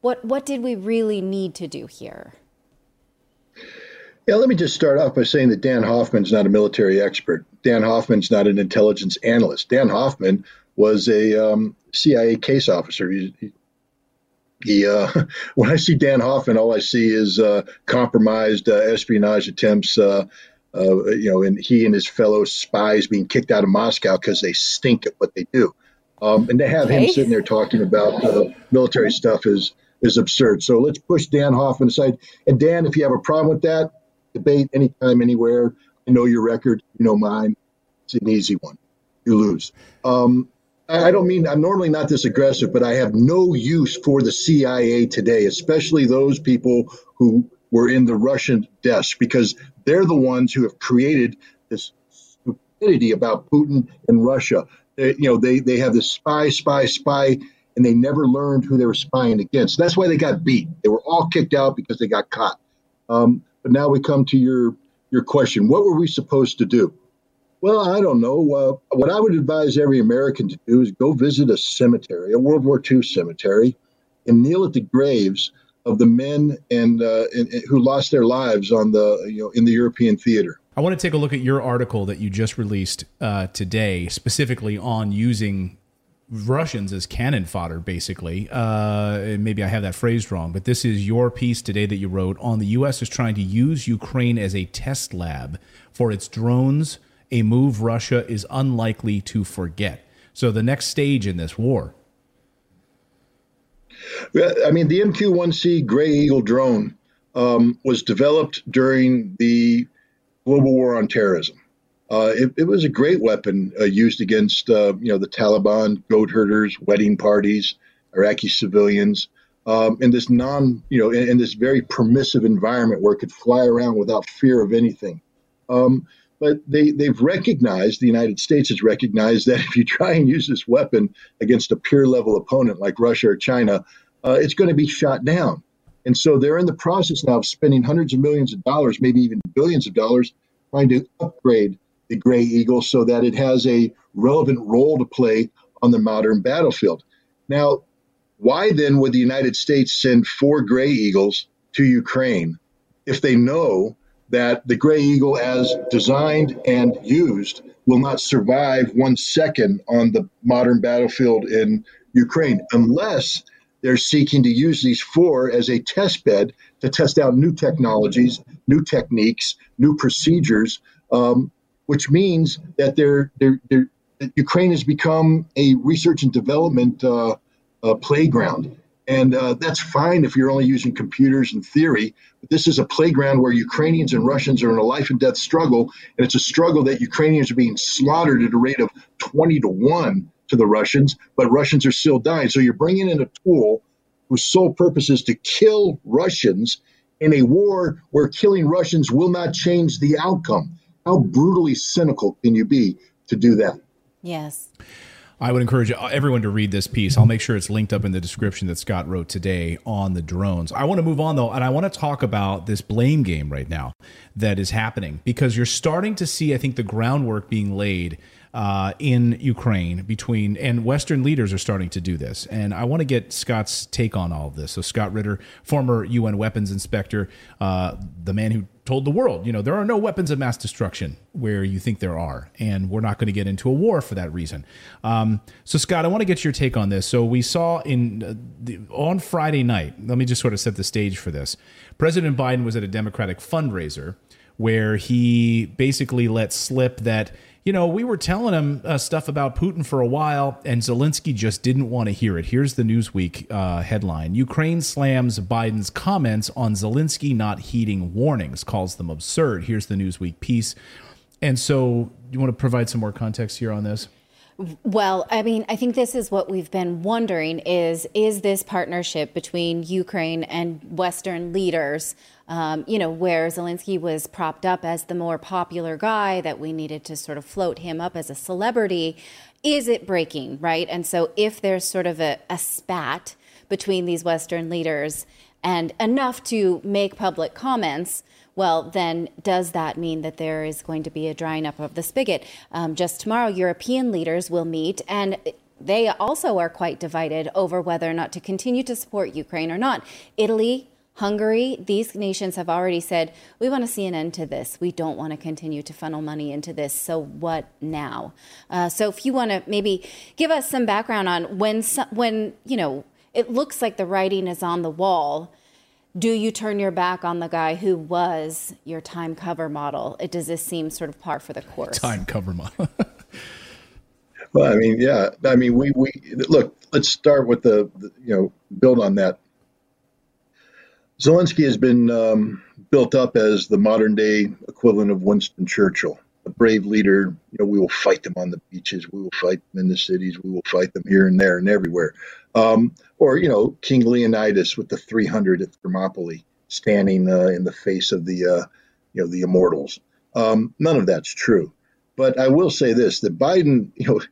What what did we really need to do here?
Yeah, let me just start off by saying that Dan Hoffman's not a military expert. Dan Hoffman's not an intelligence analyst. Dan Hoffman was a um, C I A case officer. He, he, he uh, when I see Dan Hoffman, all I see is uh, compromised uh, espionage attempts. Uh, uh, you know, and he and his fellow spies being kicked out of Moscow because they stink at what they do. Um, and to have
okay.
him sitting there talking about uh, military stuff is is absurd. So let's push Dan Hoffman aside. And Dan, if you have a problem with that, debate anytime, anywhere. I know your record. You know mine. It's an easy one. You lose. Um, I don't mean, I'm normally not this aggressive, but I have no use for the C I A today, especially those people who were in the Russian desk, because they're the ones who have created this stupidity about Putin and Russia. They, you know, they, they have this spy, spy, spy, and they never learned who they were spying against. That's why they got beat. They were all kicked out because they got caught. Um, But now we come to your your question. What were we supposed to do? Well, I don't know. Uh, what I would advise every American to do is go visit a cemetery, a World War Two cemetery, and kneel at the graves of the men and, uh, and, and who lost their lives on the you know in the European theater.
I want to take a look at your article that you just released uh, today, specifically on using Russians as cannon fodder, basically. Uh, maybe I have that phrased wrong, but this is your piece today that you wrote on the U S is trying to use Ukraine as a test lab for its drones, a move Russia is unlikely to forget. So the next stage in this war.
I mean, the M Q one C Gray Eagle drone um, was developed during the global war on terrorism. Uh, it, it was a great weapon uh, used against, uh, you know, the Taliban, goat herders, wedding parties, Iraqi civilians, um, in this non, you know, in, in this very permissive environment where it could fly around without fear of anything. Um, but they, they've recognized, the United States has recognized that if you try and use this weapon against a peer level opponent like Russia or China, uh, it's going to be shot down. And so they're in the process now of spending hundreds of millions of dollars, maybe even billions of dollars, trying to upgrade the Gray Eagle so that it has a relevant role to play on the modern battlefield. Now, why then would the United States send four Gray Eagles to Ukraine if they know that the Gray Eagle, as designed and used, will not survive one second on the modern battlefield in Ukraine, unless they're seeking to use these four as a test bed to test out new technologies, new techniques, new procedures, um, which means that they're, they're, they're, Ukraine has become a research and development uh, uh, playground. And uh, that's fine if you're only using computers and theory. But this is a playground where Ukrainians and Russians are in a life and death struggle. And it's a struggle that Ukrainians are being slaughtered at a rate of twenty to one to the Russians, but Russians are still dying. So you're bringing in a tool whose sole purpose is to kill Russians in a war where killing Russians will not change the outcome. How brutally cynical can you be to do that?
Yes.
I would encourage everyone to read this piece. I'll make sure it's linked up in the description that Scott wrote today on the drones. I want to move on, though, and I want to talk about this blame game right now that is happening, because you're starting to see, I think, the groundwork being laid uh, in Ukraine between, and Western leaders are starting to do this. And I want to get Scott's take on all of this. So Scott Ritter, former U N weapons inspector, uh, the man who told the world, you know, there are no weapons of mass destruction where you think there are, and we're not going to get into a war for that reason. Um, so, Scott, I want to get your take on this. So we saw in uh, the, on Friday night, let me just sort of set the stage for this. President Biden was at a Democratic fundraiser where he basically let slip that, you know, we were telling him uh, stuff about Putin for a while, and Zelensky just didn't want to hear it. Here's the Newsweek uh, headline. Ukraine slams Biden's comments on Zelensky not heeding warnings, calls them absurd. Here's the Newsweek piece. And so you want to provide some more context here on this?
Well, I mean, I think this is what we've been wondering is, is this partnership between Ukraine and Western leaders, um, you know, where Zelensky was propped up as the more popular guy, that we needed to sort of float him up as a celebrity, is it breaking, right? And so if there's sort of a, a spat between these Western leaders and enough to make public comments, well, then does that mean that there is going to be a drying up of the spigot? Um, just tomorrow, European leaders will meet. And they also are quite divided over whether or not to continue to support Ukraine or not. Italy, Hungary, these nations have already said, we want to see an end to this. We don't want to continue to funnel money into this. So what now? Uh, so if you want to maybe give us some background on when, when you know, it looks like the writing is on the wall, do you turn your back on the guy who was your time cover model? It, does this seem sort of par for the course?
Time cover model.
Well, I mean, yeah. I mean, we, we look, let's start with the, the you know, build on that. Zelensky has been um, built up as the modern day equivalent of Winston Churchill, a brave leader. You know, we will fight them on the beaches. We will fight them in the cities. We will fight them here and there and everywhere. Um, or, you know, King Leonidas with the three hundred at Thermopylae standing uh, in the face of the, uh, you know, the immortals. Um, none of that's true. But I will say this, that Biden, you know,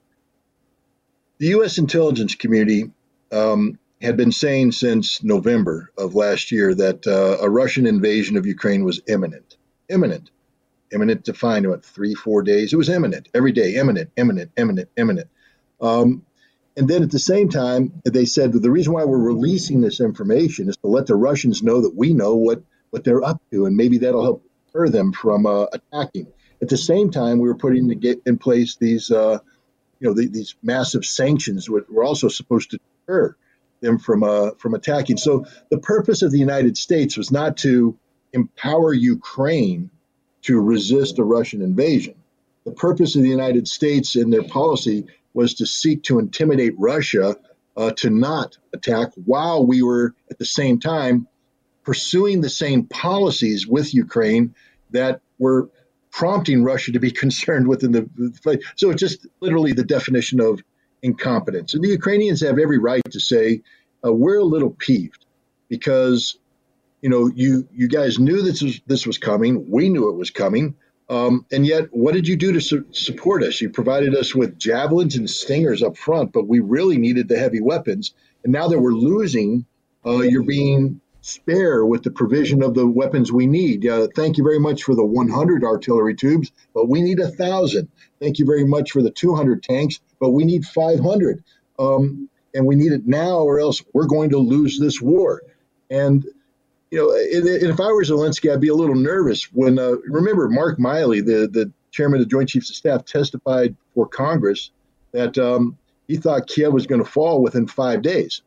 the U S intelligence community um, had been saying since November of last year that uh, a Russian invasion of Ukraine was imminent, imminent, imminent to find what, three, four days. It was imminent every day, imminent, imminent, imminent, imminent. Um, and then at the same time, they said that the reason why we're releasing this information is to let the Russians know that we know what, what they're up to, and maybe that'll help deter them from uh, attacking. At the same time, we were putting to get in place these, uh, you know, the, these massive sanctions, which were also supposed to deter them from uh, from attacking. So the purpose of the United States was not to empower Ukraine to resist a Russian invasion. The purpose of the United States in their policy was to seek to intimidate Russia uh, to not attack, while we were at the same time pursuing the same policies with Ukraine that were prompting Russia to be concerned within the, the fight. So it's just literally the definition of incompetence. And the Ukrainians have every right to say, uh, we're a little peeved because, you know, you you guys knew this was, this was coming. We knew it was coming. Um, and yet, what did you do to su- support us? You provided us with javelins and stingers up front, but we really needed the heavy weapons. And now that we're losing, uh, you're being spare with the provision of the weapons we need. Uh, thank you very much for the one hundred artillery tubes, but we need a thousand. Thank you very much for the two hundred tanks, but we need five hundred. Um, and we need it now, or else we're going to lose this war. And, you know, and, and if I were Zelensky, I'd be a little nervous when, uh, remember, Mark Miley, the, the chairman of the Joint Chiefs of Staff, testified for Congress that um, he thought Kiev was going to fall within five days.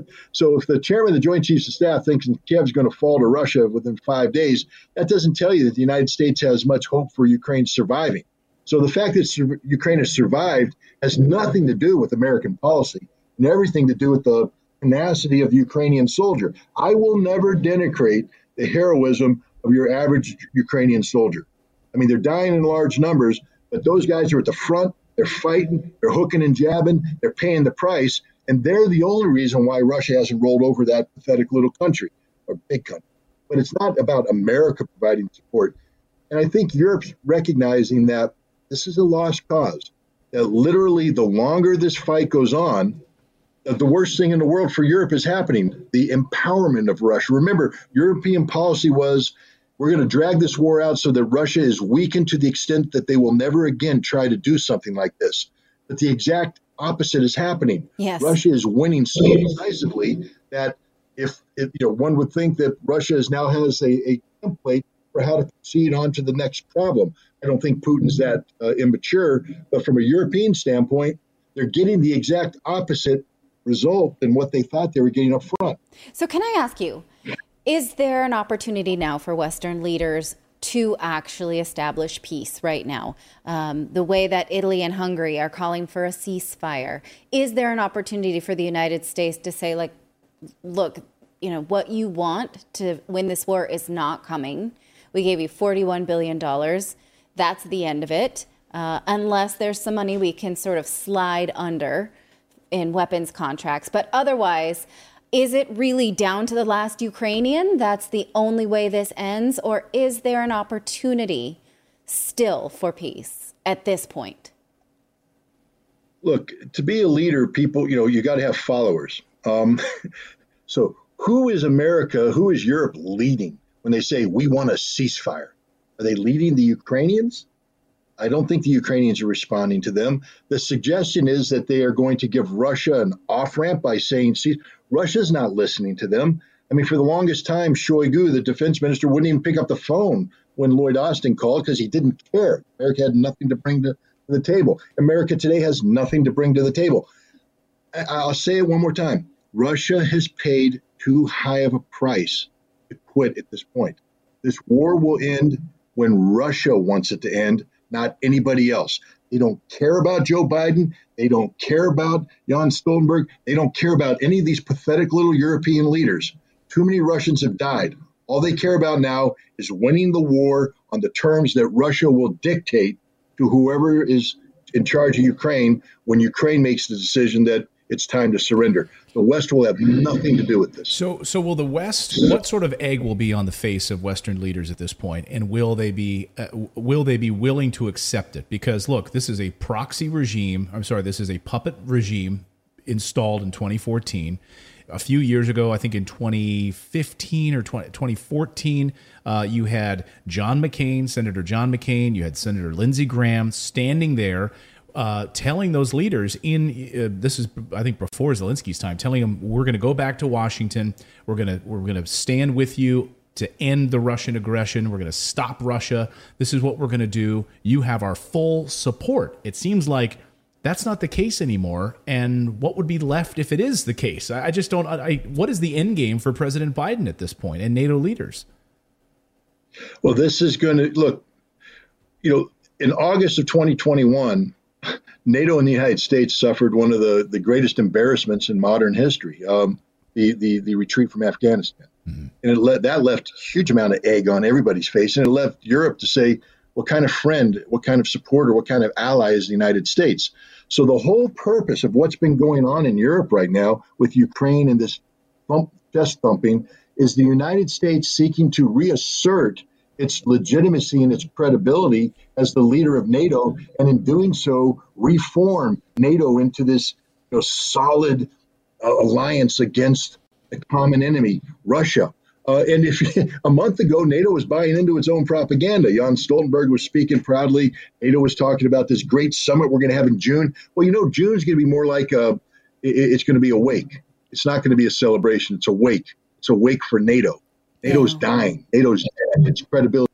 So if the chairman of the Joint Chiefs of Staff thinks Kiev is going to fall to Russia within five days, that doesn't tell you that the United States has much hope for Ukraine surviving. So the fact that sur- Ukraine has survived has nothing to do with American policy and everything to do with the tenacity of the Ukrainian soldier. I will never denigrate the heroism of your average Ukrainian soldier. I mean, they're dying in large numbers, but those guys are at the front. They're fighting, they're hooking and jabbing, they're paying the price, and they're the only reason why Russia hasn't rolled over that pathetic little country, or big country. But it's not about America providing support. And I think Europe's recognizing that this is a lost cause, that literally the longer this fight goes on, the worst thing in the world for Europe is happening, the empowerment of Russia. Remember, European policy was, we're going to drag this war out so that Russia is weakened to the extent that they will never again try to do something like this. But the exact opposite is happening.
Yes.
Russia is winning so decisively that if, if you know, one would think that Russia is now has a, a template for how to proceed on to the next problem. I don't think Putin's that uh, immature, but from a European standpoint, they're getting the exact opposite result than what they thought they were getting up front.
So can I ask you, is there an opportunity now for Western leaders to actually establish peace right now? Um, the way that Italy and Hungary are calling for a ceasefire, is there an opportunity for the United States to say, like, look, you know, what you want to win this war is not coming. We gave you forty-one billion dollars. That's the end of it. Uh, unless there's some money we can sort of slide under in weapons contracts. But otherwise, is it really down to the last Ukrainian? That's the only way this ends? Or is there an opportunity still for peace at this point?
Look, to be a leader, people, you know, you got to have followers. Um, so who is America, who is Europe leading when they say we want a ceasefire? Are they leading the Ukrainians? I don't think the Ukrainians are responding to them. The suggestion is that they are going to give Russia an off-ramp by saying, see, Russia's not listening to them. I mean, for the longest time, Shoigu, the defense minister, wouldn't even pick up the phone when Lloyd Austin called because he didn't care. America had nothing to bring to the table. America today has nothing to bring to the table. I'll say it one more time. Russia has paid too high of a price to quit at this point. This war will end when Russia wants it to end, not anybody else. They don't care about Joe Biden. They don't care about Jens Stoltenberg. They don't care about any of these pathetic little European leaders. Too many Russians have died. All they care about now is winning the war on the terms that Russia will dictate to whoever is in charge of Ukraine when Ukraine makes the decision that it's time to surrender. The West will have nothing to do with this.
So, so will the West? What sort of egg will be on the face of Western leaders at this point, and will they be uh, will they be willing to accept it? Because look, this is a proxy regime. I'm sorry, this is a puppet regime installed in twenty fourteen. A few years ago, I think in twenty fifteen or twenty fourteen, uh, you had John McCain, Senator John McCain, you had Senator Lindsey Graham standing there uh, telling those leaders in, uh, this is, I think, before Zelensky's time, telling them, we're going to go back to Washington, we're going to we're going to stand with you to end the Russian aggression, we're going to stop Russia, this is what we're going to do, you have our full support. It seems like that's not the case anymore. And what would be left if it is the case? I, I just don't. I, what is the end game for President Biden at this point and NATO leaders?
Well, this is going to look, you know, in August of twenty twenty-one, NATO and the United States suffered one of the, the greatest embarrassments in modern history, um, the, the, the retreat from Afghanistan. Mm-hmm. And it le- that left a huge amount of egg on everybody's face. And it left Europe to say, what kind of friend, what kind of supporter, what kind of ally is the United States? So the whole purpose of what's been going on in Europe right now with Ukraine and this thump, chest thumping is the United States seeking to reassert its legitimacy and its credibility as the leader of NATO, and in doing so, reform NATO into this, you know, solid uh, alliance against the common enemy, Russia. Uh, and if a month ago, NATO was buying into its own propaganda. Jens Stoltenberg was speaking proudly. NATO was talking about this great summit we're going to have in June. Well, you know, June's going to be more like a, it's going to be a wake. It's not going to be a celebration. It's a wake. It's a wake for NATO. NATO's yeah. dying. NATO's dead. Its credibility.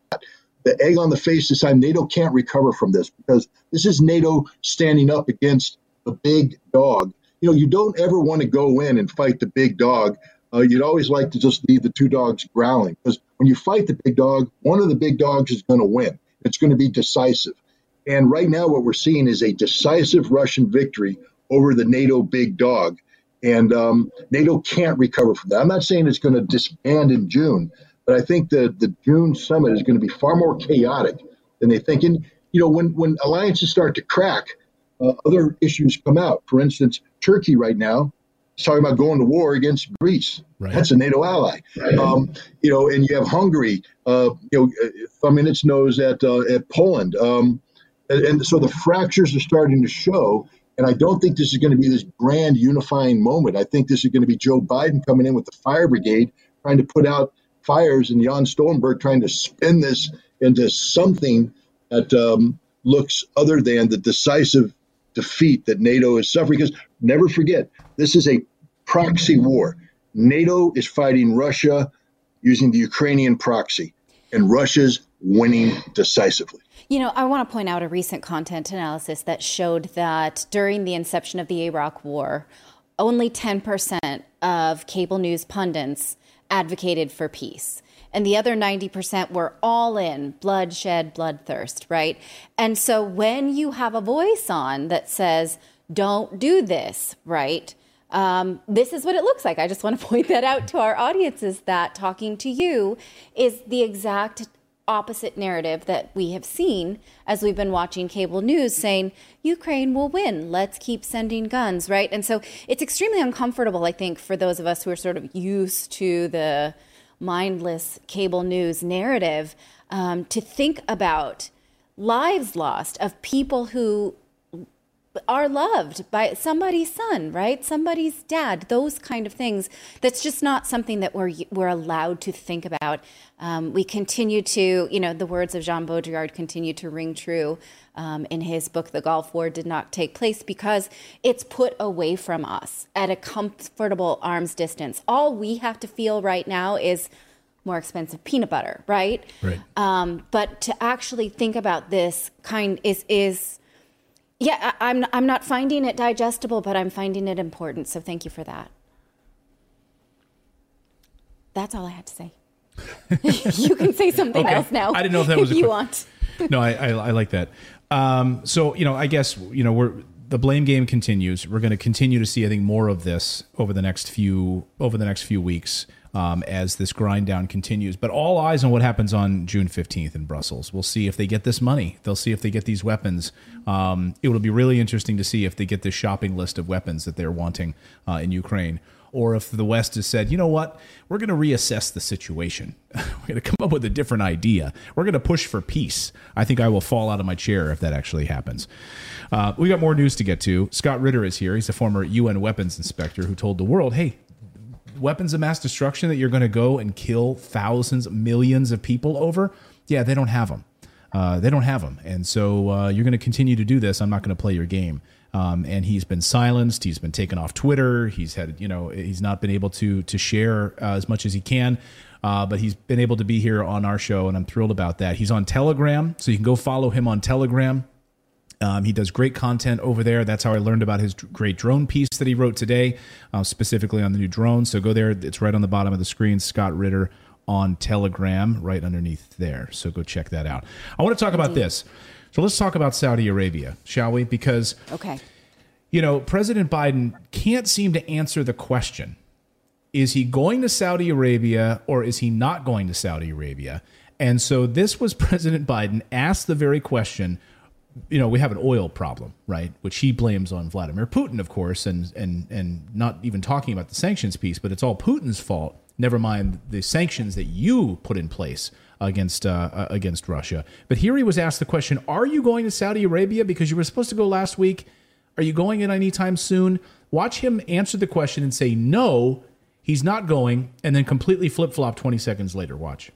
The egg on the face this time, NATO can't recover from this because this is NATO standing up against the big dog. You know, you don't ever want to go in and fight the big dog. Uh, you'd always like to just leave the two dogs growling, because when you fight the big dog, one of the big dogs is going to win. It's going to be decisive. And right now what we're seeing is a decisive Russian victory over the NATO big dog. And um, NATO can't recover from that. I'm not saying it's going to disband in June, but I think the, the June summit is going to be far more chaotic than they think. And, you know, when, when alliances start to crack, uh, other issues come out. For instance, Turkey right now is talking about going to war against Greece. Right. That's a NATO ally. Right. Um, you know, and you have Hungary, uh, you know, thumbing its nose at, uh, at Poland. Um, and, and so the fractures are starting to show. And I don't think this is going to be this grand unifying moment. I think this is going to be Joe Biden coming in with the fire brigade, trying to put out fires, and Jens Stoltenberg trying to spin this into something that um, looks other than the decisive defeat that NATO is suffering. Because never forget, this is a proxy war. NATO is fighting Russia using the Ukrainian proxy, and Russia's winning decisively.
You know, I want to point out a recent content analysis that showed that during the inception of the Iraq War, only ten percent of cable news pundits advocated for peace. And the other ninety percent were all in bloodshed, bloodthirst, right? And so when you have a voice on that says, don't do this, right? Um, this is what it looks like. I just want to point that out to our audiences, that talking to you is the exact opposite narrative that we have seen as we've been watching cable news, saying Ukraine will win. Let's keep sending guns, right? And so it's extremely uncomfortable, I think, for those of us who are sort of used to the mindless cable news narrative, um, to think about lives lost of people who are loved by somebody's son, right? Somebody's dad, those kind of things. That's just not something that we're we're allowed to think about. Um, we continue to, you know, the words of Jean Baudrillard continue to ring true um, in his book, The Gulf War Did Not Take Place, because it's put away from us at a comfortable arm's distance. All we have to feel right now is more expensive peanut butter, right?
Right.
Um, but to actually think about this kind is is yeah, I, I'm I'm not finding it digestible, but I'm finding it important. So thank you for that. That's all I had to say. You can say something
Okay.
else now.
I didn't know if that was a
you
quick-
want.
No, I, I, I like that. Um, so, you know, I guess, you know, we're, the blame game continues. We're going to continue to see, I think, more of this over the next few, over the next few weeks um, as this grind down continues. But all eyes on what happens on June fifteenth in Brussels. We'll see if they get this money. They'll see if they get these weapons. Um, it will be really interesting to see if they get this shopping list of weapons that they're wanting uh, in Ukraine. Or if the West has said, you know what, we're going to reassess the situation. We're going to come up with a different idea. We're going to push for peace. I think I will fall out of my chair if that actually happens. Uh, we got more news to get to. Scott Ritter is here. He's a former U N weapons inspector who told the world, hey, weapons of mass destruction that you're going to go and kill thousands, millions of people over, yeah, they don't have them. Uh, they don't have them. And so uh, you're going to continue to do this. I'm not going to play your game. Um, and he's been silenced. He's been taken off Twitter. He's had, you know, he's not been able to to share uh, as much as he can. Uh, but he's been able to be here on our show, and I'm thrilled about that. He's on Telegram, so you can go follow him on Telegram. Um, he does great content over there. That's how I learned about his great drone piece that he wrote today, uh, specifically on the new drone. So go there. It's right on the bottom of the screen. Scott Ritter on Telegram, right underneath there. So go check that out. I want to talk about this. So let's talk about Saudi Arabia, shall we? Because,
Okay.
you know, President Biden can't seem to answer the question. Is he going to Saudi Arabia or is he not going to Saudi Arabia? And so this was President Biden asked the very question. You know, we have an oil problem, right? Which he blames on Vladimir Putin, of course, and and and not even talking about the sanctions piece, but it's all Putin's fault. Never mind the sanctions that you put in place against uh, against Russia. But here he was asked the question, are you going to Saudi Arabia? Because you were supposed to go last week. Are you going in anytime soon? Watch him answer the question and say, no, he's not going, and then completely flip-flop twenty seconds later. Watch.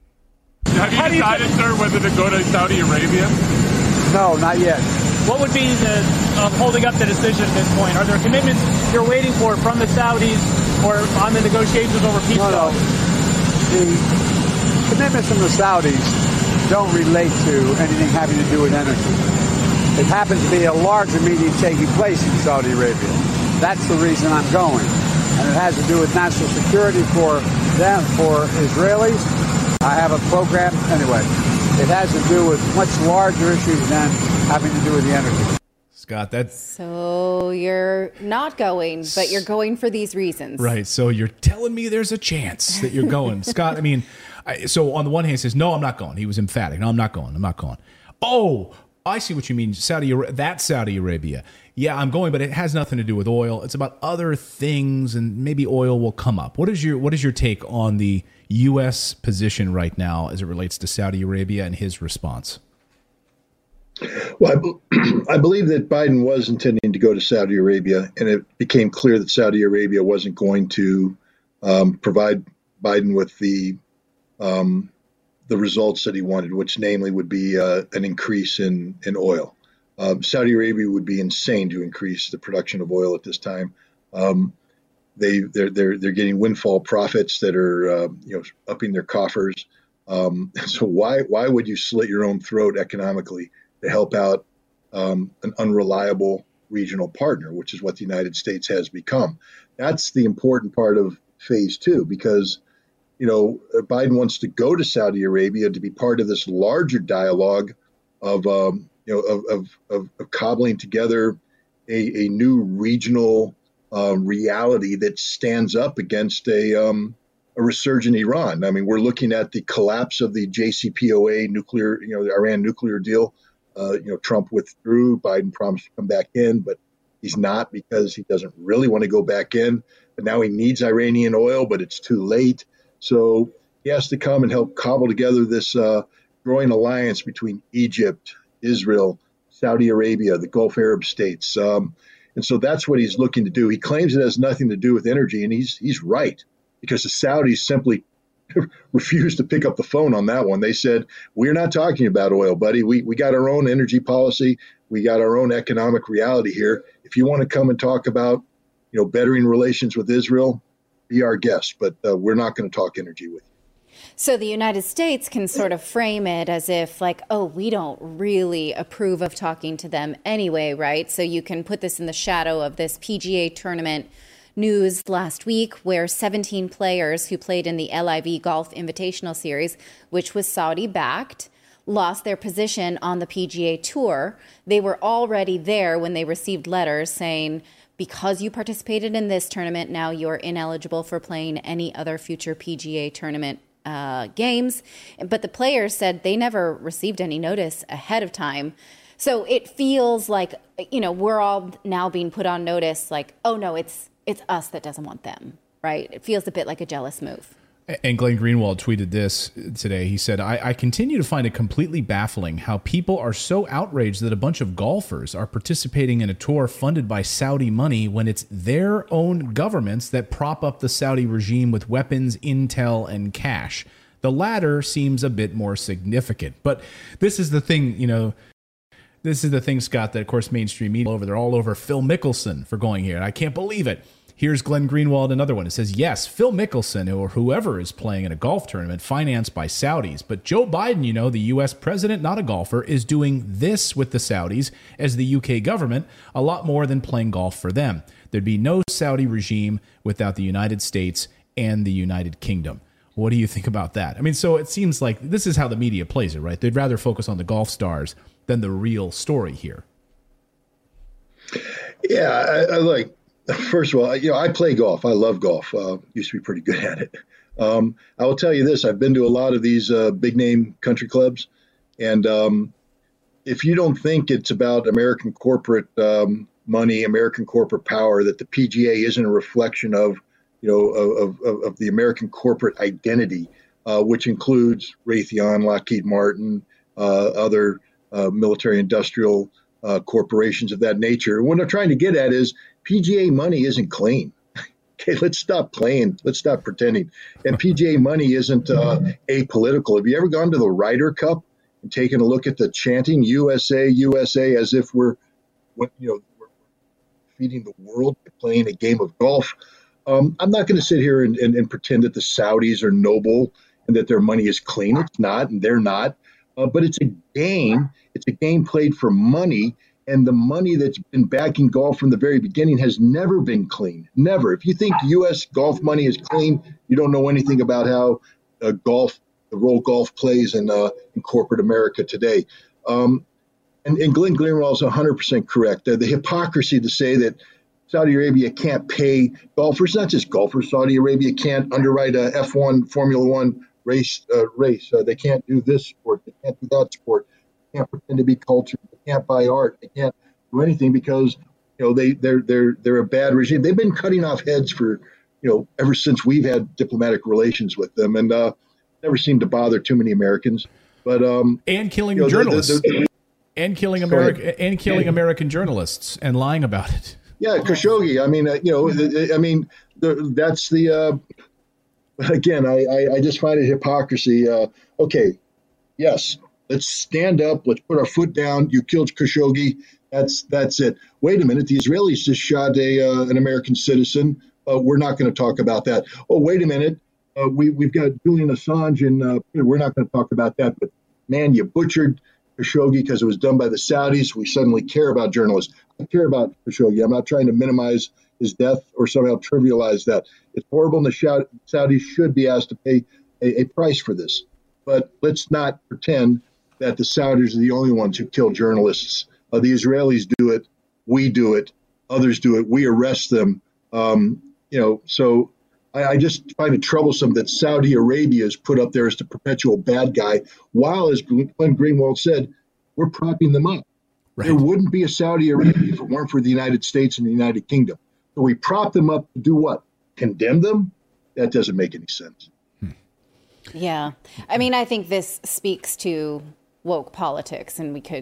Have you decided, sir, whether to go to Saudi Arabia?
No, not yet.
What would be the uh, holding up the decision at this point? Are there commitments you're waiting for from the Saudis or on the negotiations over peace
No, no.
talks?
The commitments from the Saudis don't relate to anything having to do with energy. It happens to be a larger meeting taking place in Saudi Arabia. That's the reason I'm going. And it has to do with national security for them, for Israelis. I have a program, anyway. It has to do with much larger issues than having to do with the energy.
Scott, that's
So you're not going, but you're going for these reasons.
right. So you're telling me there's a chance that you're going. Scott, I mean, I, so on the one hand, he says, no, I'm not going. He was emphatic. No, I'm not going. I'm not going. Oh, I see what you mean. Saudi, that's Saudi Arabia. Yeah, I'm going, but it has nothing to do with oil. It's about other things, and maybe oil will come up. What is your What is your take on the U S position right now as it relates to Saudi Arabia and his response?
Well, I, be- I believe that Biden was intending to go to Saudi Arabia, and it became clear that Saudi Arabia wasn't going to um, provide Biden with the um, the results that he wanted, which namely would be uh, an increase in, in oil. Um, Saudi Arabia would be insane to increase the production of oil at this time. Um, they they're they're they're getting windfall profits that are uh, you know upping their coffers. Um, so why why would you slit your own throat economically to help out um, an unreliable regional partner, which is what the United States has become? That's the important part of phase two, because you know Biden wants to go to Saudi Arabia to be part of this larger dialogue of um, you know of of, of, of cobbling together a, a new regional uh, reality that stands up against a um, a resurgent Iran. I mean, we're looking at the collapse of the J C P O A nuclear, you know, the Iran nuclear deal. Uh, you know, Trump withdrew. Biden promised to come back in, but he's not, because he doesn't really want to go back in. But now he needs Iranian oil, but it's too late. So he has to come and help cobble together this uh, growing alliance between Egypt, Israel, Saudi Arabia, the Gulf Arab states. Um, and so that's what he's looking to do. He claims it has nothing to do with energy, and he's he's right, because the Saudis simply refused to pick up the phone on that one. They said, we're not talking about oil, buddy. We we got our own energy policy. We got our own economic reality here. If you want to come and talk about, you know, bettering relations with Israel, be our guest. But uh, we're not going to talk energy with you.
So the United States can sort of frame it as if like, oh, we don't really approve of talking to them anyway, right? So you can put this in the shadow of this P G A tournament news last week, where seventeen players who played in the L I V Golf Invitational Series, which was Saudi-backed, lost their position on the P G A Tour. They were already there when they received letters saying, because you participated in this tournament, now you're ineligible for playing any other future P G A tournament uh, games. But the players said they never received any notice ahead of time. So it feels like, you know, we're all now being put on notice like, oh, no, it's it's us that doesn't want them, right? It feels a bit like a jealous move.
And Glenn Greenwald tweeted this today. He said, I, I continue to find it completely baffling how people are so outraged that a bunch of golfers are participating in a tour funded by Saudi money when it's their own governments that prop up the Saudi regime with weapons, intel, and cash. The latter seems a bit more significant. But this is the thing, you know, this is the thing, Scott, that, of course, mainstream media all over, they're all over Phil Mickelson for going here. And I can't believe it. Here's Glenn Greenwald, another one. It says, yes, Phil Mickelson or whoever is playing in a golf tournament financed by Saudis. But Joe Biden, you know, the U S president, not a golfer, is doing this with the Saudis as the U K government, a lot more than playing golf for them. There'd be no Saudi regime without the United States and the United Kingdom. What do you think about that? I mean, so it seems like this is how the media plays it, right? They'd rather focus on the golf stars than the real story here.
Yeah, I, I like. First of all, you know, I play golf. I love golf. Uh, used to be pretty good at it. Um, I will tell you this. I've been to a lot of these uh, big name country clubs. And um, if you don't think it's about American corporate um, money, American corporate power, that the P G A isn't a reflection of, you know, of, of, of the American corporate identity, uh, which includes Raytheon, Lockheed Martin, uh, other uh, military industrial uh, corporations of that nature. What I'm trying to get at is, P G A money isn't clean. Okay, let's stop playing. Let's stop pretending. And P G A money isn't uh, apolitical. Have you ever gone to the Ryder Cup and taken a look at the chanting U S A, U S A, as if we're, what you know, we're feeding the world by playing a game of golf? Um, I'm not going to sit here and, and, and pretend that the Saudis are noble and that their money is clean. It's not, and they're not. Uh, but it's a game. It's a game played for money. And the money that's been backing golf from the very beginning has never been clean. Never. If you think U S golf money is clean, you don't know anything about how uh, golf, the role golf plays in, uh, in corporate America today. Um, and, and Glenn Greenwald is one hundred percent correct. Uh, the hypocrisy to say that Saudi Arabia can't pay golfers, not just golfers. Saudi Arabia can't underwrite a F one, Formula One race. Uh, race. Uh, they can't do this sport. They can't do that sport. They can't pretend to be cultured. Can't buy art. They can't do anything because, you know, they they're they're they're a bad regime. They've been cutting off heads for, you know, ever since we've had diplomatic relations with them, and uh, never seemed to bother too many Americans. But um,
and killing
you know,
journalists,
the, the, the,
and killing America, and killing yeah. American journalists, and lying about it.
Yeah, Khashoggi. I mean, uh, you know, I mean, the, that's the. Uh, again, I, I I just find it hypocrisy. Uh, okay, yes. Let's stand up. Let's put our foot down. You killed Khashoggi. That's that's it. Wait a minute. The Israelis just shot a uh, an American citizen. Uh, we're not going to talk about that. Oh, wait a minute. Uh, we we've got Julian Assange, and uh, we're not going to talk about that. But man, you butchered Khashoggi because it was done by the Saudis. We suddenly care about journalists. I care about Khashoggi. I'm not trying to minimize his death or somehow trivialize that. It's horrible, and the Saudis should be asked to pay a, a price for this. But let's not pretend that the Saudis are the only ones who kill journalists. Uh, the Israelis do it. We do it. Others do it. We arrest them. Um, you know, so I, I just find it troublesome that Saudi Arabia is put up there as the perpetual bad guy, while, as Glenn Greenwald said, we're propping them up. Right. There wouldn't be a Saudi Arabia if it weren't for the United States and the United Kingdom. So we prop them up to do what? Condemn them? That doesn't make any sense.
Hmm. Yeah. I mean, I think this speaks to woke politics, and we could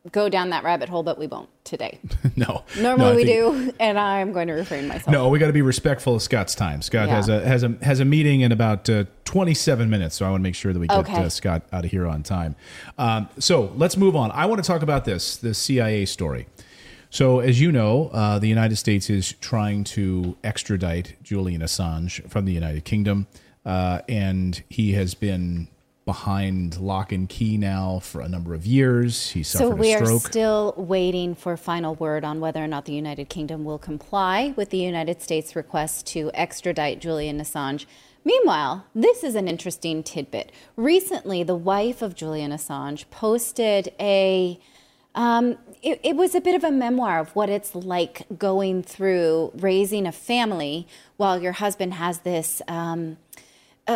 go down that rabbit hole, but we won't today.
no.
Normally
no,
we
think,
do, and I'm going to refrain myself.
No, we got to be respectful of Scott's time. Scott
Yeah.
has a has a has a meeting in about uh, twenty-seven minutes, so I want to make sure that we get
Okay.
uh, Scott out of here on time. Um, so let's move on. I want to talk about this the C I A story. So, as you know, uh, the United States is trying to extradite Julian Assange from the United Kingdom, uh, and he has been behind lock and key now for a number of years. He suffered
So we
a
are
stroke.
still waiting for final word on whether or not the United Kingdom will comply with the United States' request to extradite Julian Assange. Meanwhile, this is an interesting tidbit. Recently, the wife of Julian Assange posted a Um, it, it was a bit of a memoir of what it's like going through raising a family while your husband has this, um, uh,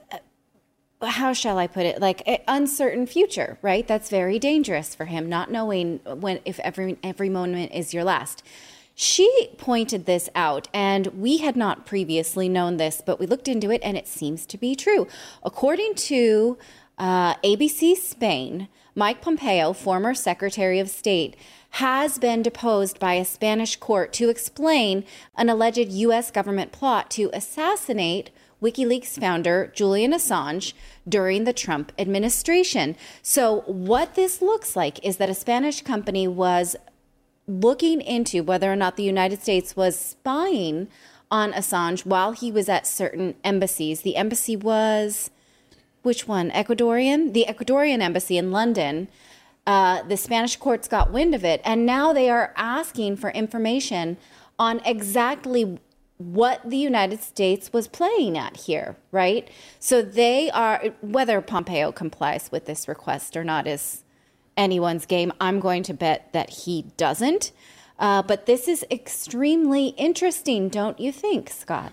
uh, how shall I put it, like an uncertain future, right? That's very dangerous for him, not knowing when if every every moment is your last. She pointed this out, and we had not previously known this, but we looked into it, and it seems to be true. According to uh, A B C Spain, Mike Pompeo, former Secretary of State, has been deposed by a Spanish court to explain an alleged U S government plot to assassinate WikiLeaks founder Julian Assange during the Trump administration. So what this looks like is that a Spanish company was looking into whether or not the United States was spying on Assange while he was at certain embassies. The embassy was... Which one? Ecuadorian? The Ecuadorian embassy in London. Uh, the Spanish courts got wind of it, and now they are asking for information on exactly what the United States was playing at here, right? So they are, whether Pompeo complies with this request or not is anyone's game. I'm going to bet that he doesn't. Uh, but this is extremely interesting, don't you think, Scott?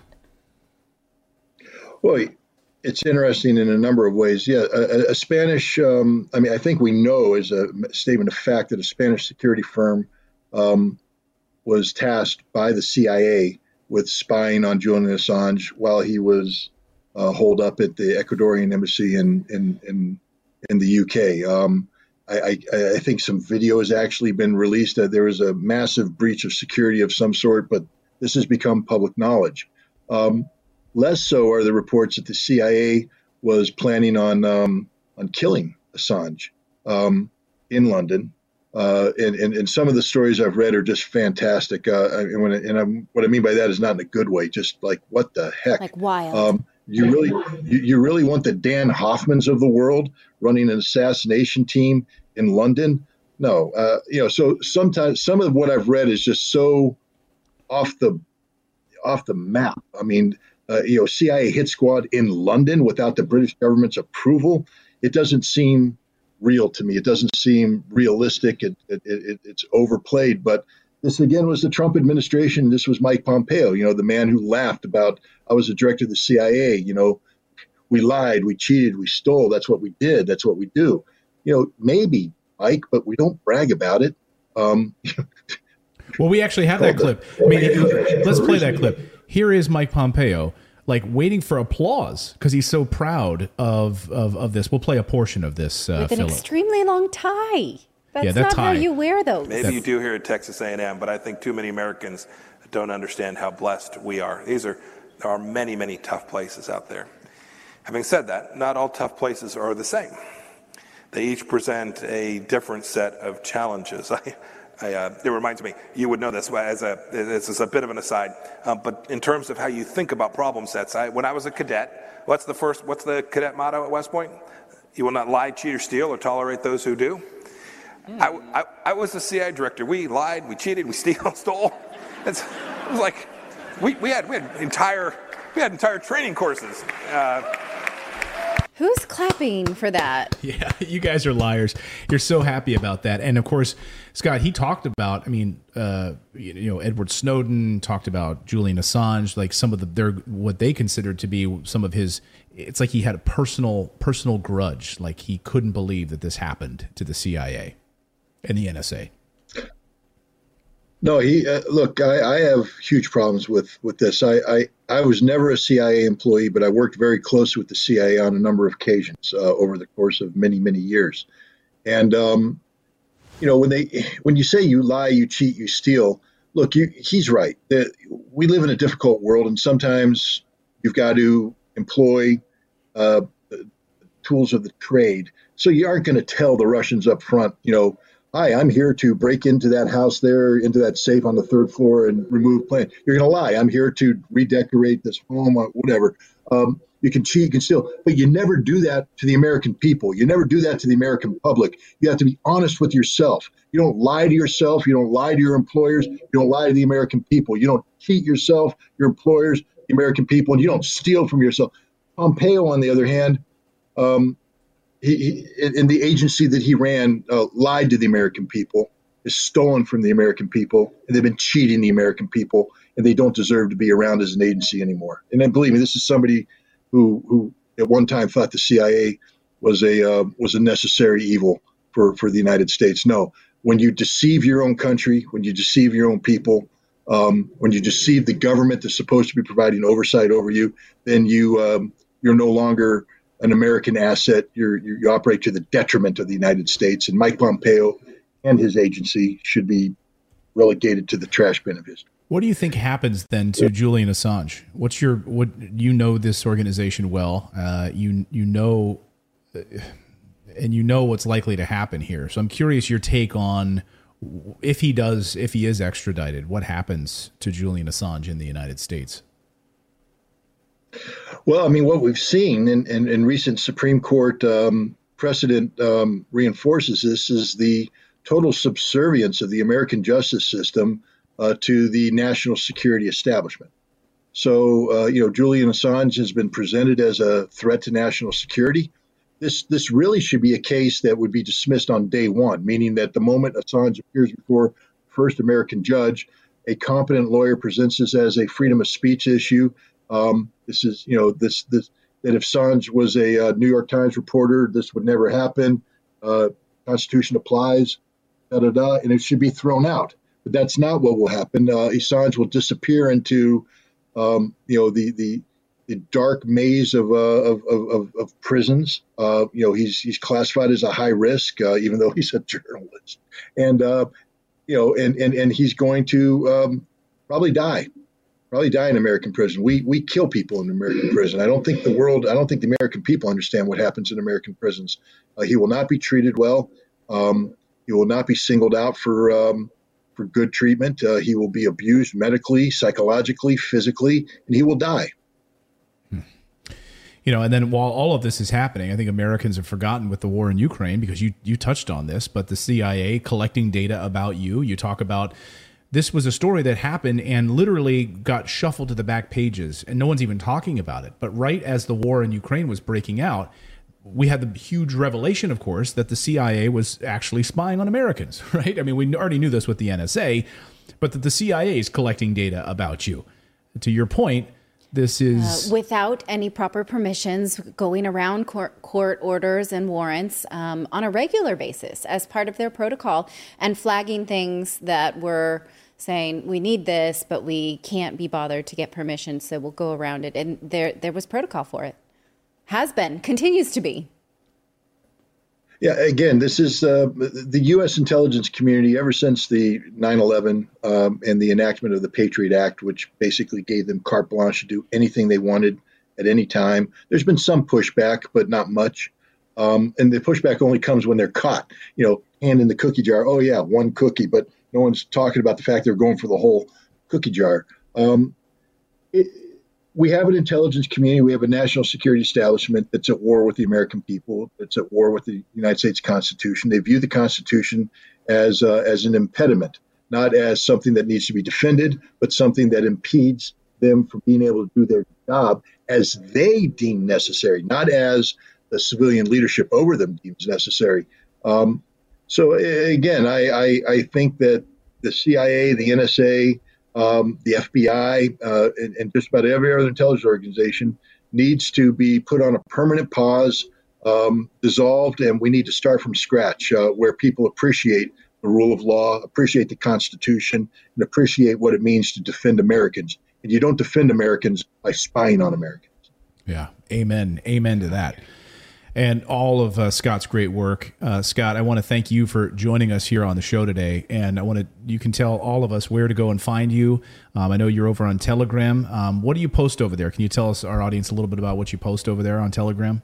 Well, it's interesting in a number of ways. Yeah, a, a Spanish, um, I mean, I think we know as a statement of fact that a Spanish security firm um, was tasked by the C I A with spying on Julian Assange while he was uh, holed up at the Ecuadorian embassy in in in, in the U K. Um, I, I, I think some video has actually been released that there was a massive breach of security of some sort, but this has become public knowledge. Um, Less so are the reports that the C I A was planning on um, on killing Assange um, in London, uh, and, and and some of the stories I've read are just fantastic. Uh, and when, and I'm, what I mean by that is not in a good way, just like what the heck,
like wild.
Um, you really you, you really want the Dan Hoffmans of the world running an assassination team in London? No, uh, you know. So sometimes some of what I've read is just so off the off the map. I mean. Uh, you know, C I A hit squad in London without the British government's approval. It doesn't seem real to me. It doesn't seem realistic. It, it, it, it's overplayed. But this, again, was the Trump administration. This was Mike Pompeo, you know, the man who laughed about, I was the director of the C I A. You know, we lied, we cheated, we stole. That's what we did. That's what we do. You know, maybe, Mike, but we don't brag about it. Um,
well, we actually have that clip. I mean, let's play that clip. Here is Mike Pompeo, like waiting for applause because he's so proud of, of, of this. We'll play a portion of this. Uh,
With an
Philip.
extremely long tie. That's
Yeah, that
not
tie.
how you wear those.
Maybe you do here at Texas A and M, but I think too many Americans don't understand how blessed we are. These are there are many, many tough places out there. Having said that, not all tough places are the same. They each present a different set of challenges. I, I, uh, it reminds me, you would know this as a, this is a bit of an aside, um, but in terms of how you think about problem sets, I, when I was a cadet, what's the first, what's the cadet motto at West Point? You will not lie, cheat, or steal, or tolerate those who do. Mm. I, I, I was the C I A director. We lied, we cheated, we steal, stole. It's, it was like, we, we had we had entire we had entire training courses. Uh,
Who's clapping for that?
Yeah, you guys are liars. You're so happy about that. And of course, Scott, he talked about, I mean, uh, you know, Edward Snowden talked about Julian Assange, like some of the, their, what they considered to be some of his, it's like he had a personal, personal grudge. Like he couldn't believe that this happened to the C I A and the N S A.
No, he uh, look. I, I have huge problems with with this. I, I I was never a C I A employee, but I worked very close with the C I A on a number of occasions uh, over the course of many many years. And um, you know, when they when you say you lie, you cheat, you steal. Look, you, he's right. The, we live in a difficult world, and sometimes you've got to employ uh, tools of the trade. So you aren't going to tell the Russians up front, you know, hi, I'm here to break into that house there, into that safe on the third floor and remove plants. You're going to lie. I'm here to redecorate this home or whatever. Um, you can cheat, you can steal, but you never do that to the American people. You never do that to the American public. You have to be honest with yourself. You don't lie to yourself. You don't lie to your employers. You don't lie to the American people. You don't cheat yourself, your employers, the American people, and you don't steal from yourself. Pompeo, on the other hand, um, He, he, in the agency that he ran, uh, lied to the American people, is stolen from the American people, and they've been cheating the American people, and they don't deserve to be around as an agency anymore. And then, believe me, this is somebody who, who at one time thought the C I A was a uh, was a necessary evil for, for the United States. No, when you deceive your own country, when you deceive your own people, um, when you deceive the government that's supposed to be providing oversight over you, then you um, you're no longer an American asset. You're, you operate to the detriment of the United States, and Mike Pompeo and his agency should be relegated to the trash bin of history.
What do you think happens then to Julian Assange? What's your what? You know this organization well. Uh, you you know, uh, and you know what's likely to happen here. So I'm curious your take on if he does, if he is extradited, what happens to Julian Assange in the United States?
Well, I mean, what we've seen in, in, in recent Supreme Court um, precedent um, reinforces this is the total subservience of the American justice system uh, to the national security establishment. So, uh, you know, Julian Assange has been presented as a threat to national security. This this really should be a case that would be dismissed on day one, meaning that the moment Assange appears before the first American judge, a competent lawyer presents this as a freedom of speech issue. Um, this is, you know, this, this, that if Assange was a uh, New York Times reporter, this would never happen. Uh, Constitution applies, da, da, da, and it should be thrown out. But that's not what will happen. Uh, Assange will disappear into, um, you know, the, the, the dark maze of, uh, of, of, of prisons. Uh, you know, he's, he's classified as a high risk, uh, even though he's a journalist. And, uh, you know, and, and, and he's going to um, probably die. Probably die in American prison. We we kill people in American prison. I don't think the world, I don't think the American people understand what happens in American prisons. Uh, he will not be treated well. Um, he will not be singled out for um, for good treatment. Uh, he will be abused medically, psychologically, physically, and he will die.
Hmm. You know, and then while all of this is happening, I think Americans have forgotten with the war in Ukraine, because you you touched on this, but the C I A collecting data about you. You talk about this was a story that happened and literally got shuffled to the back pages, and no one's even talking about it. But right as the war in Ukraine was breaking out, we had the huge revelation, of course, that the C I A was actually spying on Americans, right? I mean, we already knew this with the N S A, but that the C I A is collecting data about you. To your point, this is...
Uh, without any proper permissions, going around court, court orders and warrants um, on a regular basis as part of their protocol, and flagging things that were saying, we need this, but we can't be bothered to get permission, so we'll go around it. And there there was protocol for it. Has been, continues to be.
Yeah, again, this is uh, the U S intelligence community ever since the nine eleven um, and the enactment of the Patriot Act, which basically gave them carte blanche to do anything they wanted at any time. There's been some pushback, but not much. Um, and the pushback only comes when they're caught, you know, hand in the cookie jar. Oh, yeah, one cookie, but no one's talking about the fact they're going for the whole cookie jar. Um, it, we have an intelligence community. We have a national security establishment that's at war with the American people. That's at war with the United States Constitution. They view the Constitution as uh, as an impediment, not as something that needs to be defended, but something that impedes them from being able to do their job as they deem necessary, not as the civilian leadership over them deems necessary. Um, so again, I, I, I think that the C I A, the N S A, um, the F B I, uh, and, and just about every other intelligence organization needs to be put on a permanent pause, um, dissolved, and we need to start from scratch, uh, where people appreciate the rule of law, appreciate the Constitution, and appreciate what it means to defend Americans. And you don't defend Americans by spying on Americans.
Yeah, amen. Amen to that. and all of uh, Scott's great work. Uh, Scott, I want to thank you for joining us here on the show today. And I want to, you can tell all of us where to go and find you. Um, I know you're over on Telegram. Um, what do you post over there? Can you tell us, our audience, a little bit about what you post over there on Telegram?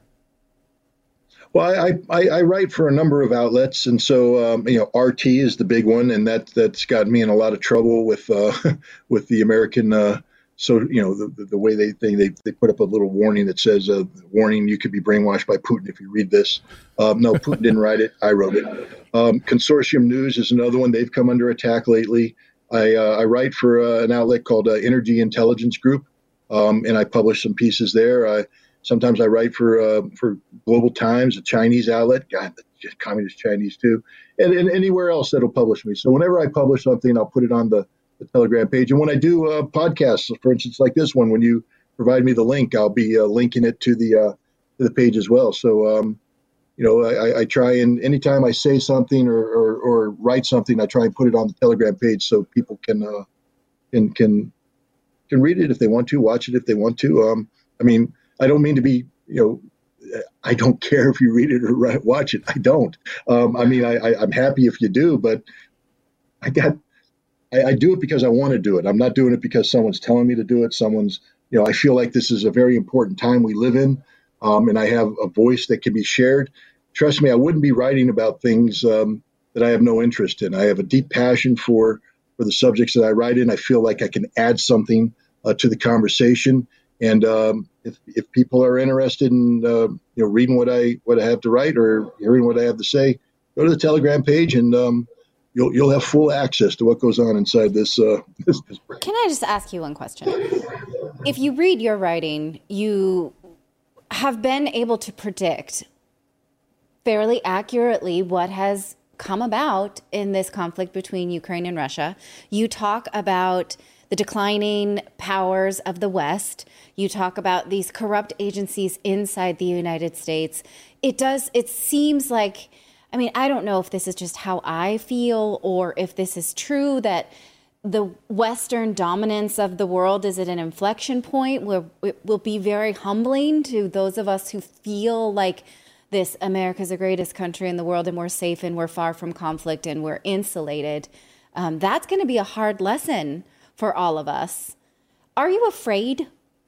Well, I, I, I write for a number of outlets, and so um, you know, R T is the big one, and that that's gotten me in a lot of trouble with uh, with the American. Uh, so you know, the, the way they they they put up a little warning that says, uh, "Warning: you could be brainwashed by Putin if you read this." Um, no, Putin didn't write it; I wrote it. Um, Consortium News is another one; they've come under attack lately. I uh, I write for uh, an outlet called uh, Energy Intelligence Group, um, and I publish some pieces there. I, Sometimes I write for uh, for Global Times, a Chinese outlet. God, the communist Chinese too, and, and anywhere else that'll publish me. So whenever I publish something, I'll put it on the, the Telegram page. And when I do uh, podcasts, for instance, like this one, when you provide me the link, I'll be uh, linking it to the uh, to the page as well. So um, you know, I, I try and anytime I say something or, or or write something, I try and put it on the Telegram page so people can uh, can can can read it if they want to, watch it if they want to. Um, I mean. I don't mean to be, you know, I don't care if you read it or watch it. I don't. Um, I mean, I, I, I'm happy if you do, but I got, I, I do it because I want to do it. I'm not doing it because someone's telling me to do it. Someone's, you know, I feel like this is a very important time we live in, um, and I have a voice that can be shared. Trust me, I wouldn't be writing about things um, that I have no interest in. I have a deep passion for for the subjects that I write in. I feel like I can add something uh, to the conversation. And um, if if people are interested in uh, you know reading what I what I have to write or hearing what I have to say, go to the Telegram page and um, you'll you'll have full access to what goes on inside this. Uh, this, this
Can I just ask you one question? If you read your writing, you have been able to predict fairly accurately what has come about in this conflict between Ukraine and Russia. You talk about the declining powers of the West. You talk about these corrupt agencies inside the United States. It does, it seems like, I mean, I don't know if this is just how I feel or if this is true, that the Western dominance of the world is at an inflection point where it will be very humbling to those of us who feel like this America's the greatest country in the world and we're safe and we're far from conflict and we're insulated. Um, that's going to be a hard lesson for all of us. Are you afraid?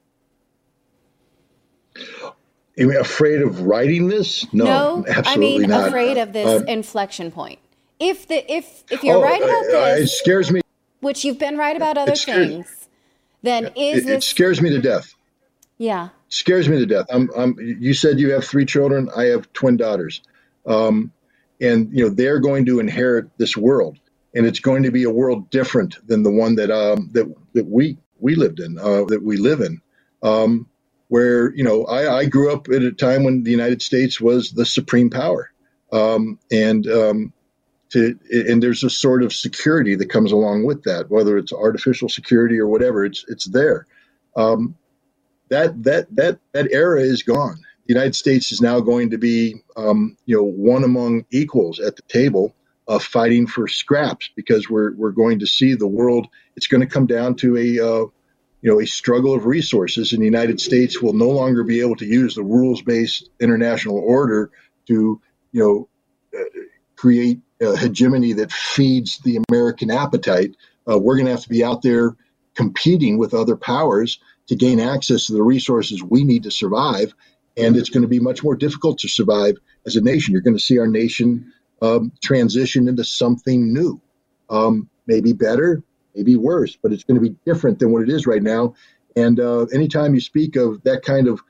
You mean afraid of writing this? No,
no
absolutely
I mean
not.
afraid of this um, inflection point. If the if if you're
oh,
right about
uh,
this,
it scares me.
Which you've been right about other
scares,
things, then is
it,
this?
It scares me to death.
Yeah,
it scares me to death. I'm. I'm. You said you have three children. I have twin daughters, um, and you know they're going to inherit this world. And it's going to be a world different than the one that um, that that we we lived in, uh, that we live in, um, where you know I, I grew up at a time when the United States was the supreme power, um, and um, to and there's a sort of security that comes along with that, whether it's artificial security or whatever. It's it's there. Um, that that that that era is gone. The United States is now going to be um, you know one among equals at the table. Uh, fighting for scraps because we're we're going to see the world. It's going to come down to a uh, you know a struggle of resources, and the United States will no longer be able to use the rules-based international order to you know uh, create a hegemony that feeds the American appetite. Uh, we're going to have to be out there competing with other powers to gain access to the resources we need to survive, and it's going to be much more difficult to survive as a nation. You're going to see our nation Um, transition into something new, um, maybe better, maybe worse, but it's going to be different than what it is right now. And uh, anytime you speak of that kind of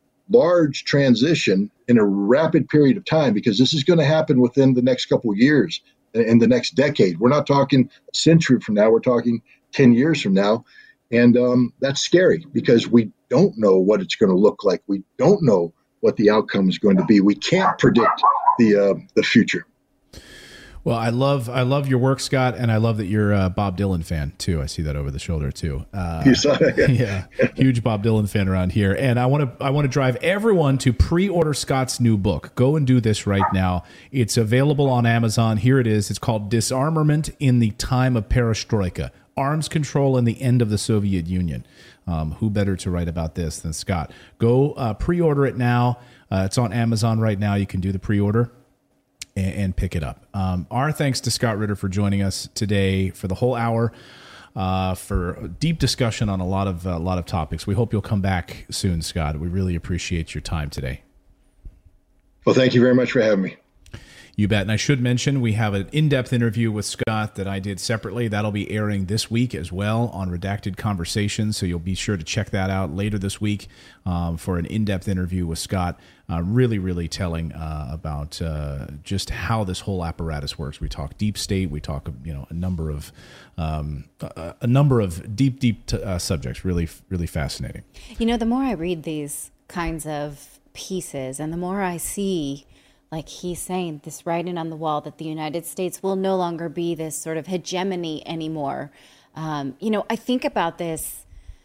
large transition in a rapid period of time, because this is going to happen within the next couple of years and the next decade. We're not talking a century from now, we're talking ten years from now. And um, that's scary because we don't know what it's going to look like. We don't know what the outcome is going to be. We can't predict the uh, the future.
Well, I love I love your work, Scott, and I love that you're a Bob Dylan fan too. I see that over the shoulder too. Uh,
you saw that?
Yeah, huge Bob Dylan fan around here. And I want to I want to drive everyone to pre-order Scott's new book. Go and do this right now. It's available on Amazon. Here it is. It's called Disarmament in the Time of Perestroika. arms control and the end of the Soviet Union. Um, who better to write about this than Scott? Go uh, pre-order it now. Uh, it's on Amazon right now. You can do the pre-order and, and pick it up. Um, our thanks to Scott Ritter for joining us today for the whole hour, uh, for a deep discussion on a lot of a uh, lot of topics. We hope you'll come back soon, Scott. We really appreciate your time today.
Well, thank you very much for having me.
You bet. And I should mention we have an in-depth interview with Scott that I did separately. That'll be airing this week as well on Redacted Conversations. So you'll be sure to check that out later this week um, for an in-depth interview with Scott. Uh, really, really telling uh, about uh, just how this whole apparatus works. We talk deep state. We talk, you know, a number of um, a, a number of deep, deep t- uh, subjects. Really, really fascinating.
You know, the more I read these kinds of pieces and the more I see, like he's saying, this writing on the wall that the United States will no longer be this sort of hegemony anymore. Um, you know, I think about this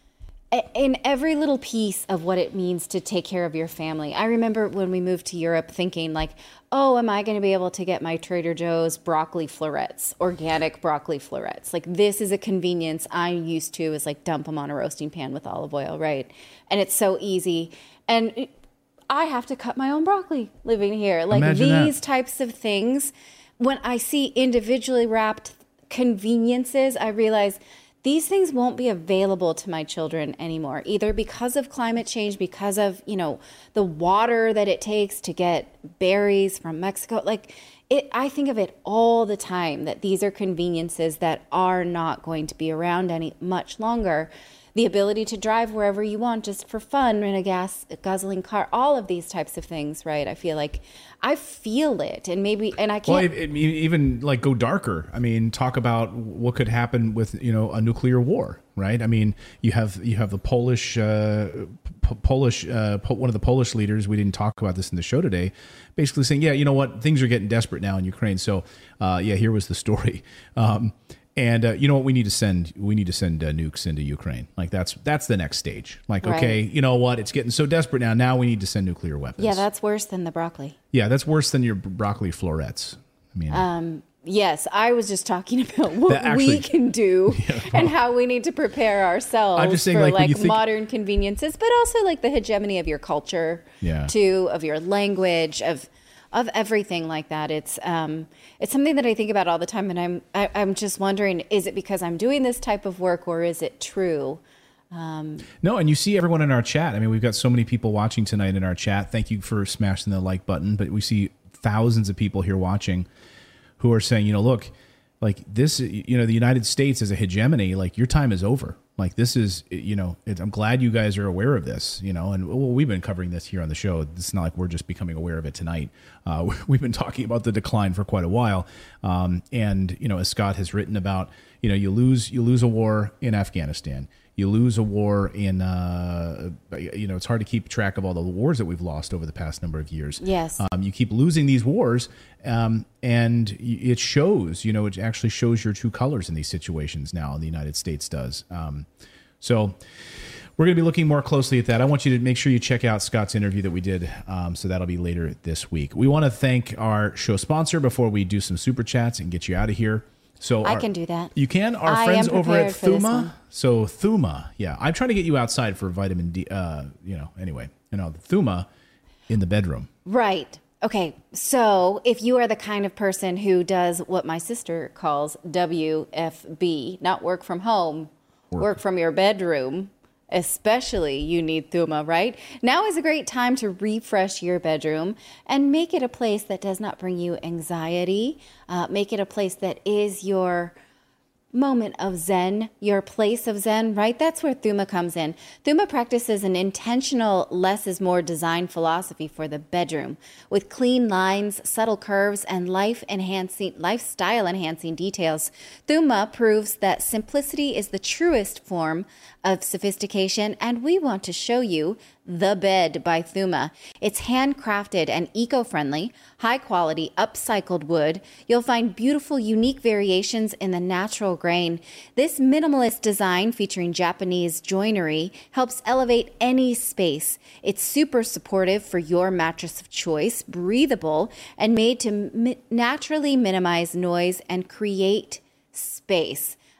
in every little piece of what it means to take care of your family. I remember when we moved to Europe thinking like, oh, am I going to be able to get my Trader Joe's broccoli florets, organic broccoli florets? Like this is a convenience I'm used to, is like dump them on a roasting pan with olive oil, right? And it's so easy. And it, I have to cut my own broccoli living here. Like
Imagine
these
that.
types of things, when I see individually wrapped conveniences, I realize these things won't be available to my children anymore, either because of climate change, because of, you know, the water that it takes to get berries from Mexico. Like it, I think of it all the time that these are conveniences that are not going to be around any much longer. The ability to drive wherever you want just for fun in a gas a guzzling car, all of these types of things, right? I feel like I feel it, and maybe, and I can't.
Well, it, it, even like go darker. I mean, talk about what could happen with, you know, a nuclear war, right? I mean, you have you have the Polish uh, P- Polish uh, one of the Polish leaders. We didn't talk about this in the show today. Basically saying, yeah, you know what, things are getting desperate now in Ukraine. So, uh, yeah, here was the story. Um, And uh, you know what? We need to send we need to send uh, nukes into Ukraine. Like that's that's the next stage. Like,
Right.
okay, you know what? It's getting so desperate now. Now we need to send nuclear weapons.
Yeah, that's worse than the broccoli.
yeah, that's worse than your broccoli florets. I mean,
Um, yes, I was just talking about what
That actually-
we can do and how we need to prepare ourselves
I'm just saying,
for
like, when
like
you think-
modern conveniences, but also like the hegemony of your culture,
Yeah.
too, of your language, of of everything like that. It's um, it's something that I think about all the time, and I'm I, I'm just wondering: is it because I'm doing this type of work, or is it true? Um,
no, and you see everyone in our chat. I mean, we've got so many people watching tonight in our chat. Thank you for smashing the like button. But we see thousands of people here watching who are saying, you know, look, like this, you know, the United States as a hegemony, like your time is over. Like this is, you know, it, I'm glad you guys are aware of this, you know, and well, we've been covering this here on the show. It's not like we're just becoming aware of it tonight. Uh, we've been talking about the decline for quite a while. Um, and, you know, as Scott has written about, you know, you lose, you lose a war in Afghanistan. You lose a war in, uh, you know, it's hard to keep track of all the wars that we've lost over the past number of years.
Yes.
Um, you keep losing these wars, um, and it shows, you know, it actually shows your true colors in these situations now, and the United States does. Um, so we're going to be looking more closely at that. I want you to make sure you check out Scott's interview that we did. Um, so that'll be later this week. We want to thank our show sponsor before we do some super chats and get you out of here. So
I
our-
can do that.
You can. Our
I
friends
am
over at
prepared for this
Thuma.
one.
So Thuma, yeah, I'm trying to get you outside for vitamin D. Uh, you know, anyway, you know, Thuma in the bedroom.
Right. Okay. So if you are the kind of person who does what my sister calls W F B, not work from home,
Work.
work from your bedroom, especially you need Thuma, right? Now is a great time to refresh your bedroom and make it a place that does not bring you anxiety. Uh, make it a place that is your moment of Zen, your place of Zen, right? That's where Thuma comes in. Thuma practices an intentional less is more design philosophy for the bedroom with clean lines, subtle curves, and life enhancing, lifestyle enhancing details. Thuma proves that simplicity is the truest form of sophistication, and we want to show you The Bed by Thuma. It's handcrafted and eco-friendly, high-quality, upcycled wood. You'll find beautiful, unique variations in the natural grain. This minimalist design featuring Japanese joinery helps elevate any space. It's super supportive for your mattress of choice, breathable, and made to mi- naturally minimize noise and create space.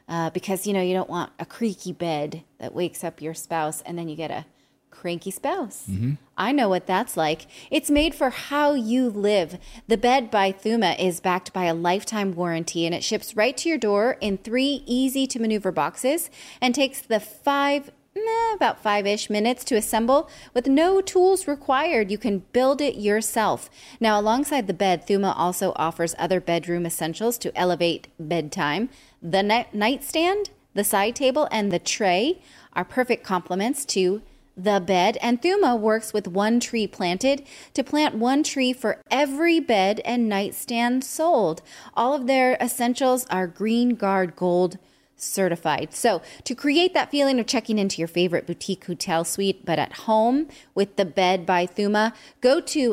uh, because, you know, you don't want a creaky bed that wakes up your spouse and then you get a cranky spouse.
Mm-hmm.
I know what that's like. It's made for how you live. The bed by Thuma is backed by a lifetime warranty, and it ships right to your door in three easy to maneuver boxes and takes the five eh, about five-ish minutes to assemble with no tools required. You can build it yourself. Now, alongside the bed, Thuma also offers other bedroom essentials to elevate bedtime. The ni- nightstand, the side table, and the tray are perfect complements to the bed, and Thuma works with One Tree Planted to plant one tree for every bed and nightstand sold. All of their essentials are Green Guard Gold certified. So to create that feeling of checking into your favorite boutique hotel suite, but at home with the bed by Thuma, go to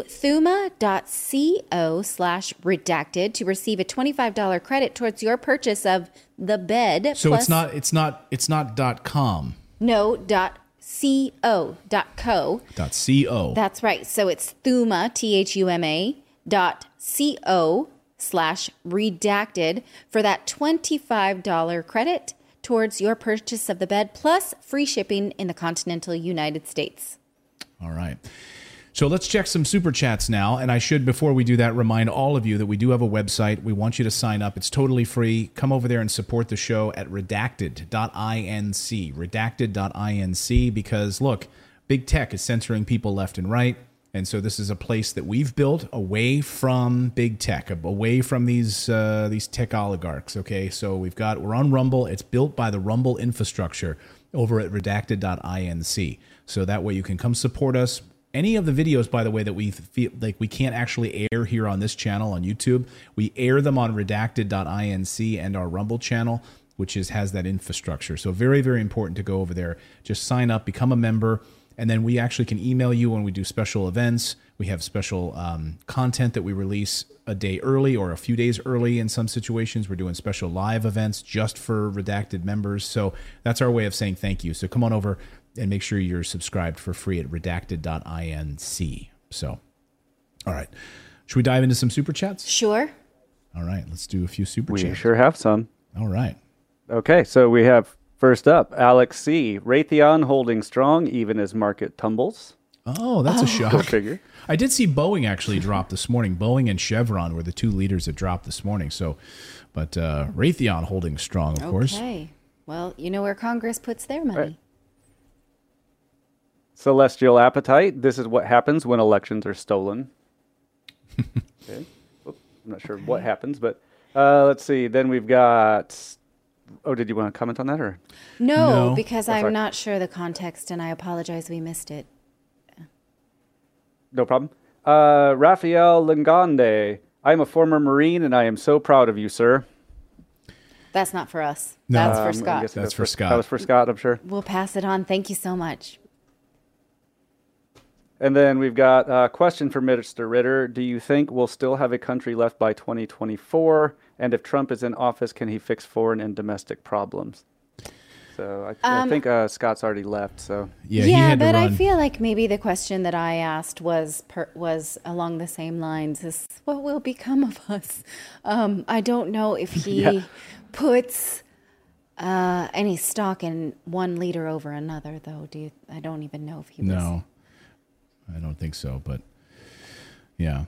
thuma.co slash redacted to receive a twenty-five dollars credit towards your purchase of the bed.
So
plus,
it's not it's not it's not dot com.
No, dot co dot co.
Dot co.
That's right. So it's Thuma, T H U M A, dot co slash redacted for that twenty-five dollars credit towards your purchase of the bed, plus free shipping in the continental United States.
All right. So let's check some super chats now. And I should, before we do that, remind all of you that we do have a website. We want you to sign up. It's totally free. Come over there and support the show at redacted dot inc. redacted dot inc, because, look, big tech is censoring people left and right. And so this is a place that we've built away from big tech, away from these uh, these tech oligarchs. Okay, so we've got we're on Rumble. It's built by the Rumble infrastructure over at redacted dot inc. So that way you can come support us. Any of the videos, by the way, that we feel like we can't actually air here on this channel on YouTube, we air them on redacted dot inc and our Rumble channel, which is has that infrastructure. So very, very important to go over there. Just sign up, become a member, and then we actually can email you when we do special events. We have special um, content that we release a day early or a few days early in some situations. We're doing special live events just for Redacted members. So that's our way of saying thank you. So come on over and make sure you're subscribed for free at redacted dot inc. So, all right. Should we dive into some super chats?
Sure.
All right. Let's do a few super
we
chats.
We sure have some.
All right.
Okay. So we have, first up, Alex C. Raytheon holding strong even as market tumbles.
Oh, that's
oh.
a shock.
Go figure.
I did see Boeing actually drop this morning. Boeing and Chevron were the two leaders that dropped this morning. So, but uh, Raytheon holding strong, of
okay.
course.
Okay. Well, you know where Congress puts their money.
Right. Celestial Appetite. This is what happens when elections are stolen. Okay. Oops, I'm not sure what happens, but uh, let's see. Then we've got... Oh, did you want to comment on that? or
No,
No.
because
Oh,
I'm
sorry.
not sure the context, and I apologize we missed it.
No problem. Uh, Rafael Lingande. I am a former Marine, and I am so proud of you, sir.
That's not for us.
No.
That's
Um,
for
I
Scott.
guess
That's for Scott.
That was for Scott, I'm sure.
We'll pass it on. Thank you so much.
And then we've got a question for Mister Ritter. Do you think we'll still have a country left by twenty twenty-four? And if Trump is in office, can he fix foreign and domestic problems? So I,
Um,
I think uh, Scott's already left. So
Yeah, he had to
but I
run.
feel like maybe the question that I asked was per, was along the same lines: is what will become of us? Um, I don't know if he
Yeah.
puts uh, any stock in one leader over another, though. Do you, I don't even know if he was.
No, I don't think so. But yeah.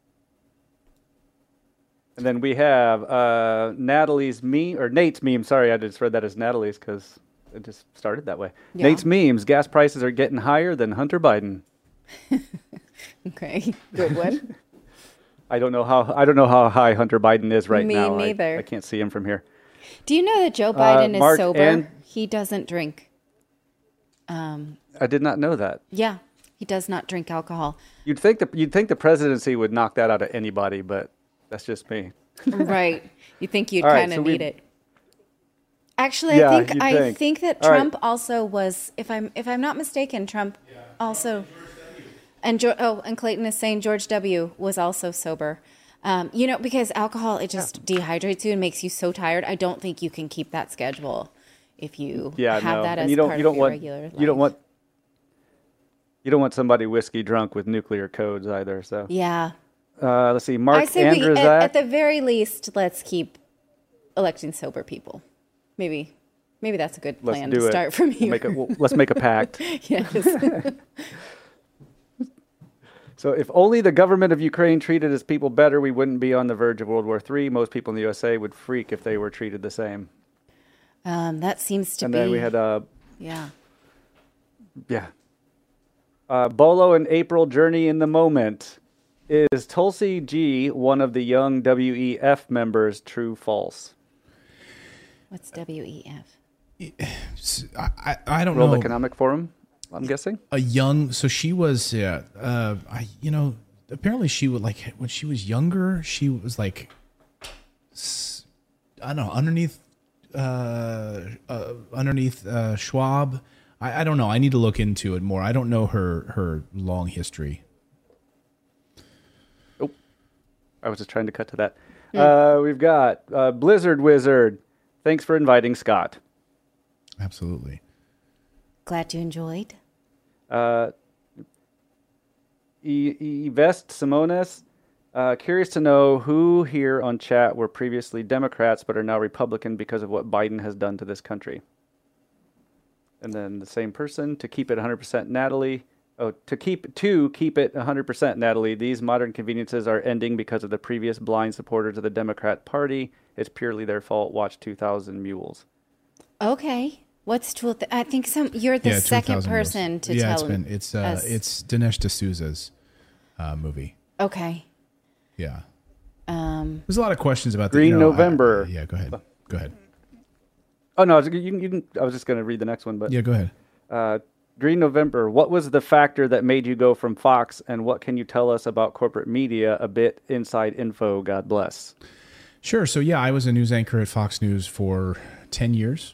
And then we have uh, Natalie's meme, or Nate's meme. Sorry, I just read that as Natalie's because it just started that way.
Yeah.
Nate's memes. Gas prices are getting higher than Hunter Biden.
Okay, good one.
I don't know how I don't know how high Hunter Biden is right
Me
now. I-
neither.
I, can't see him from here.
Do you know that Joe Biden is
Mark
sober?
and-
He doesn't drink. Um,
I did not know that.
yeah, he does not drink alcohol.
You'd think the you'd think the presidency would knock that out of anybody, but that's just me.
Right. You think you'd
All right,
kind of
so we-
need it. Actually,
Yeah,
I think
you'd
I
think.
think that
All right.
Trump also was, if I'm if I'm not mistaken, Trump also, and jo- oh, and Clayton is saying George W. was also sober. Um, you know, because alcohol, it just dehydrates you and makes you so tired. I don't think you can keep that schedule if you
Yeah,
have
no.
that
And
as
you don't
part
you don't
of your
want
regular life.
you don't want you don't want somebody whiskey drunk with nuclear codes either. So
Yeah.
uh, let's see, Mark
I say we,
Andrzejak.
at, at the very least, let's keep electing sober people. maybe maybe that's a good
Let's
plan
do
to
it.
start from
We'll
here.
make a, we'll, let's make a pact.
Yes.
So if only the government of Ukraine treated its people better, we wouldn't be on the verge of World War Three. Most people in the U S A would freak if they were treated the same.
Um, that seems to
and
be.
And then we had uh,
yeah.
Yeah. Uh, Bolo and April Journey in the Moment. Is Tulsi G one of the young W E F members? True, false?
What's W E F?
I, I, I don't
World
know.
Economic Forum, I'm guessing.
A young, so she was, yeah, uh, I, you know, apparently she would like, when she was younger, she was like, I don't know, underneath, uh, uh underneath, uh, Schwab. I, I don't know. I need to look into it more. I don't know her, her long history.
Oh, I was just trying to cut to that. Mm. Uh, we've got, uh, Blizzard Wizard. Thanks for inviting Scott.
Absolutely.
Glad you enjoyed.
Uh, Yvest Simones, uh, curious to know who here on chat were previously Democrats but are now Republican because of what Biden has done to this country. And then the same person, to keep it one hundred percent Natalie. Oh, to keep to keep it one hundred percent Natalie. These modern conveniences are ending because of the previous blind supporters of the Democrat Party. It's purely their fault. Watch two thousand Mules.
Okay. What's tool? Th- I think some. You're the
yeah,
second person
Mules.
to
yeah,
tell.
it's been it's uh,
us.
it's Dinesh D'Souza's uh, movie.
Okay.
Yeah.
Um.
There's a lot of questions about the
Green
you know,
November.
I, yeah, go ahead. Go ahead.
Oh no, you can, you can, I was just going to read the next one, but
yeah, go ahead.
Uh, Green November. What was the factor that made you go from Fox, and what can you tell us about corporate media? A bit inside info. God bless.
Sure. So yeah, I was a news anchor at Fox News for ten years.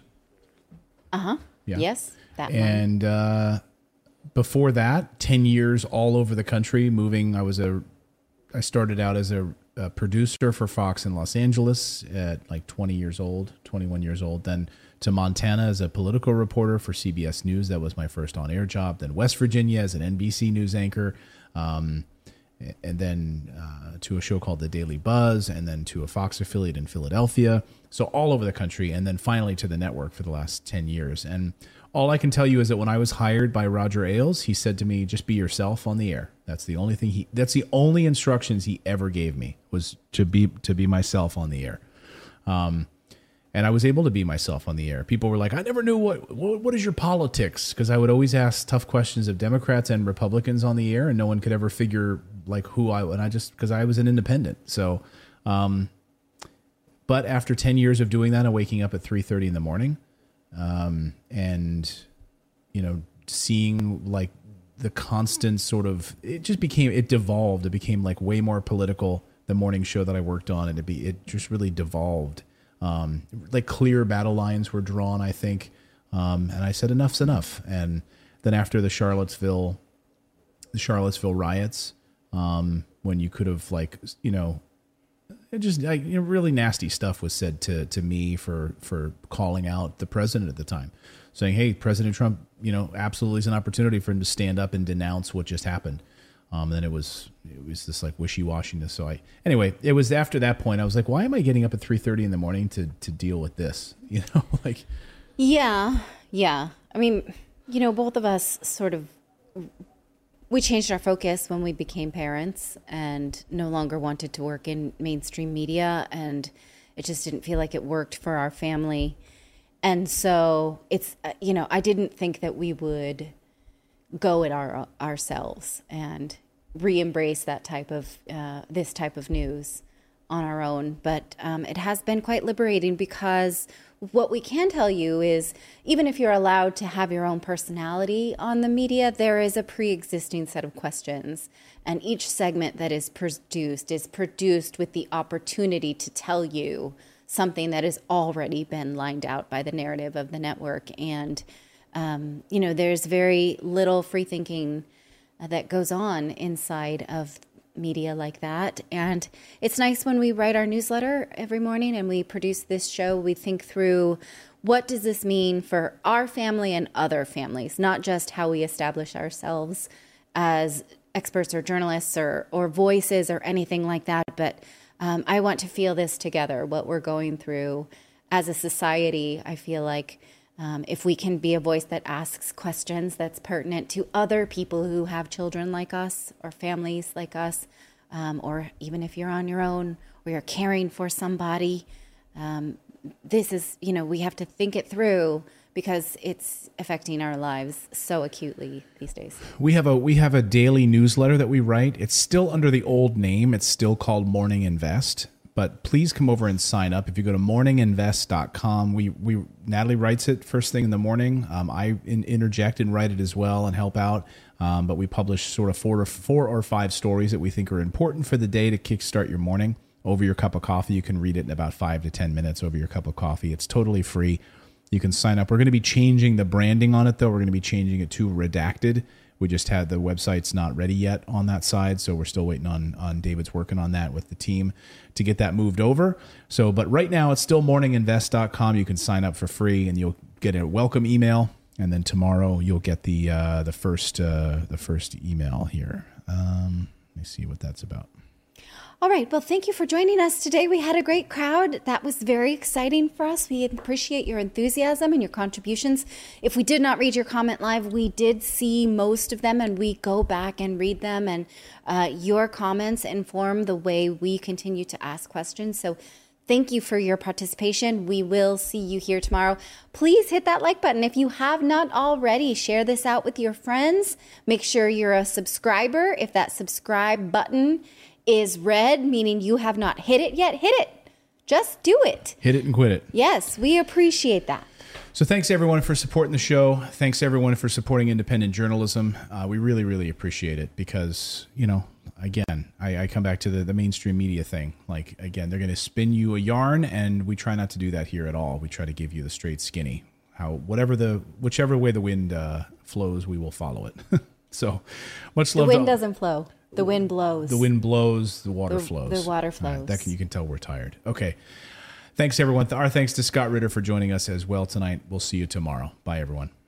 Uh huh.
Yeah.
Yes. That
and uh, before that, ten years all over the country, moving. I was a. I started out as a, a producer for Fox in Los Angeles at like twenty years old, twenty-one years old. Then to Montana as a political reporter for C B S News. That was my first on-air job. Then West Virginia as an N B C news anchor. Um, and then uh, to a show called The Daily Buzz, and then to a Fox affiliate in Philadelphia. So all over the country, and then finally to the network for the last ten years. And all I can tell you is that when I was hired by Roger Ailes, he said to me, just be yourself on the air. That's the only thing he, that's the only instructions he ever gave me, was to be, to be myself on the air. Um, and I was able to be myself on the air. People were like, I never knew what, what, what is your politics? Because I would always ask tough questions of Democrats and Republicans on the air, and no one could ever figure like who I, and I just, because I was an independent. So, um, but after ten years of doing that and waking up at three thirty in the morning, um, and, you know, seeing like the constant sort of, it just became, it devolved. It became like way more political, the morning show that I worked on, and it be, it just really devolved. Um, like clear battle lines were drawn, I think. Um, and I said, enough's enough. And then after the Charlottesville, the Charlottesville riots, um, when you could have like, you know, it just like, you know, really nasty stuff was said to, to me for, for calling out the president at the time, saying, hey, President Trump, you know, absolutely is an opportunity for him to stand up and denounce what just happened. Um, and then it was, it was this like wishy-washiness. So I, anyway, it was after that point, I was like, why am I getting up at three thirty in the morning to, to deal with this? You know, like,
yeah, yeah. I mean, you know, both of us sort of, we changed our focus when we became parents and no longer wanted to work in mainstream media, and it just didn't feel like it worked for our family. And so it's, uh, you know, I didn't think that we would go it our ourselves and re-embrace that type of, uh, this type of news on our own. But um, it has been quite liberating, because what we can tell you is, even if you're allowed to have your own personality on the media, there is a pre-existing set of questions. And each segment that is produced is produced with the opportunity to tell you something that has already been lined out by the narrative of the network. And, um, you know, there's very little free thinking uh, that goes on inside of media like that. And it's nice when we write our newsletter every morning and we produce this show, we think through, what does this mean for our family and other families, not just how we establish ourselves as experts or journalists or, or voices or anything like that. But um, I want to feel this together, what we're going through as a society, I feel like um, if we can be a voice that asks questions that's pertinent to other people who have children like us or families like us, um, or even if you're on your own or you're caring for somebody, um, this is, you know, we have to think it through because it's affecting our lives so acutely these days.
We have a we have a daily newsletter that we write. It's still under the old name. It's still called Morning Invest. But please come over and sign up. If you go to morning invest dot com, we, we Natalie writes it first thing in the morning. Um, I in, interject and write it as well and help out. Um, but we publish sort of four or four or five stories that we think are important for the day to kickstart your morning. Over your cup of coffee, you can read it in about five to ten minutes over your cup of coffee. It's totally free. You can sign up. We're going to be changing the branding on it, though. We're going to be changing it to redacted. We just had the website's not ready yet on that side, so we're still waiting on, on David's working on that with the team to get that moved over. So, but right now it's still morning invest dot com. You can sign up for free, and you'll get a welcome email. And then tomorrow you'll get the uh, the first uh, the first email here. Um, let me see what that's about.
All right. Well, thank you for joining us today. We had a great crowd. That was very exciting for us. We appreciate your enthusiasm and your contributions. If we did not read your comment live, we did see most of them, and we go back and read them. And uh, your comments inform the way we continue to ask questions. So thank you for your participation. We will see you here tomorrow. Please hit that like button. If you have not already, share this out with your friends. Make sure you're a subscriber. If that subscribe button is red, meaning you have not hit it yet, hit it. Just do it.
Hit it and quit it.
Yes, we appreciate that.
So thanks, everyone, for supporting the show. Thanks, everyone, for supporting independent journalism. Uh, we really, really appreciate it because, you know, again, I, I come back to the, the mainstream media thing. Like, again, they're going to spin you a yarn, and we try not to do that here at all. We try to give you the straight skinny. How whatever the whichever way the wind uh, flows, we will follow it. So much love.
The wind
to,
doesn't flow. The wind blows.
The wind blows. The water
the,
flows.
The water flows.
Right, that can, you can tell we're tired. Okay. Thanks, everyone. Our thanks to Scott Ritter for joining us as well tonight. We'll see you tomorrow. Bye, everyone.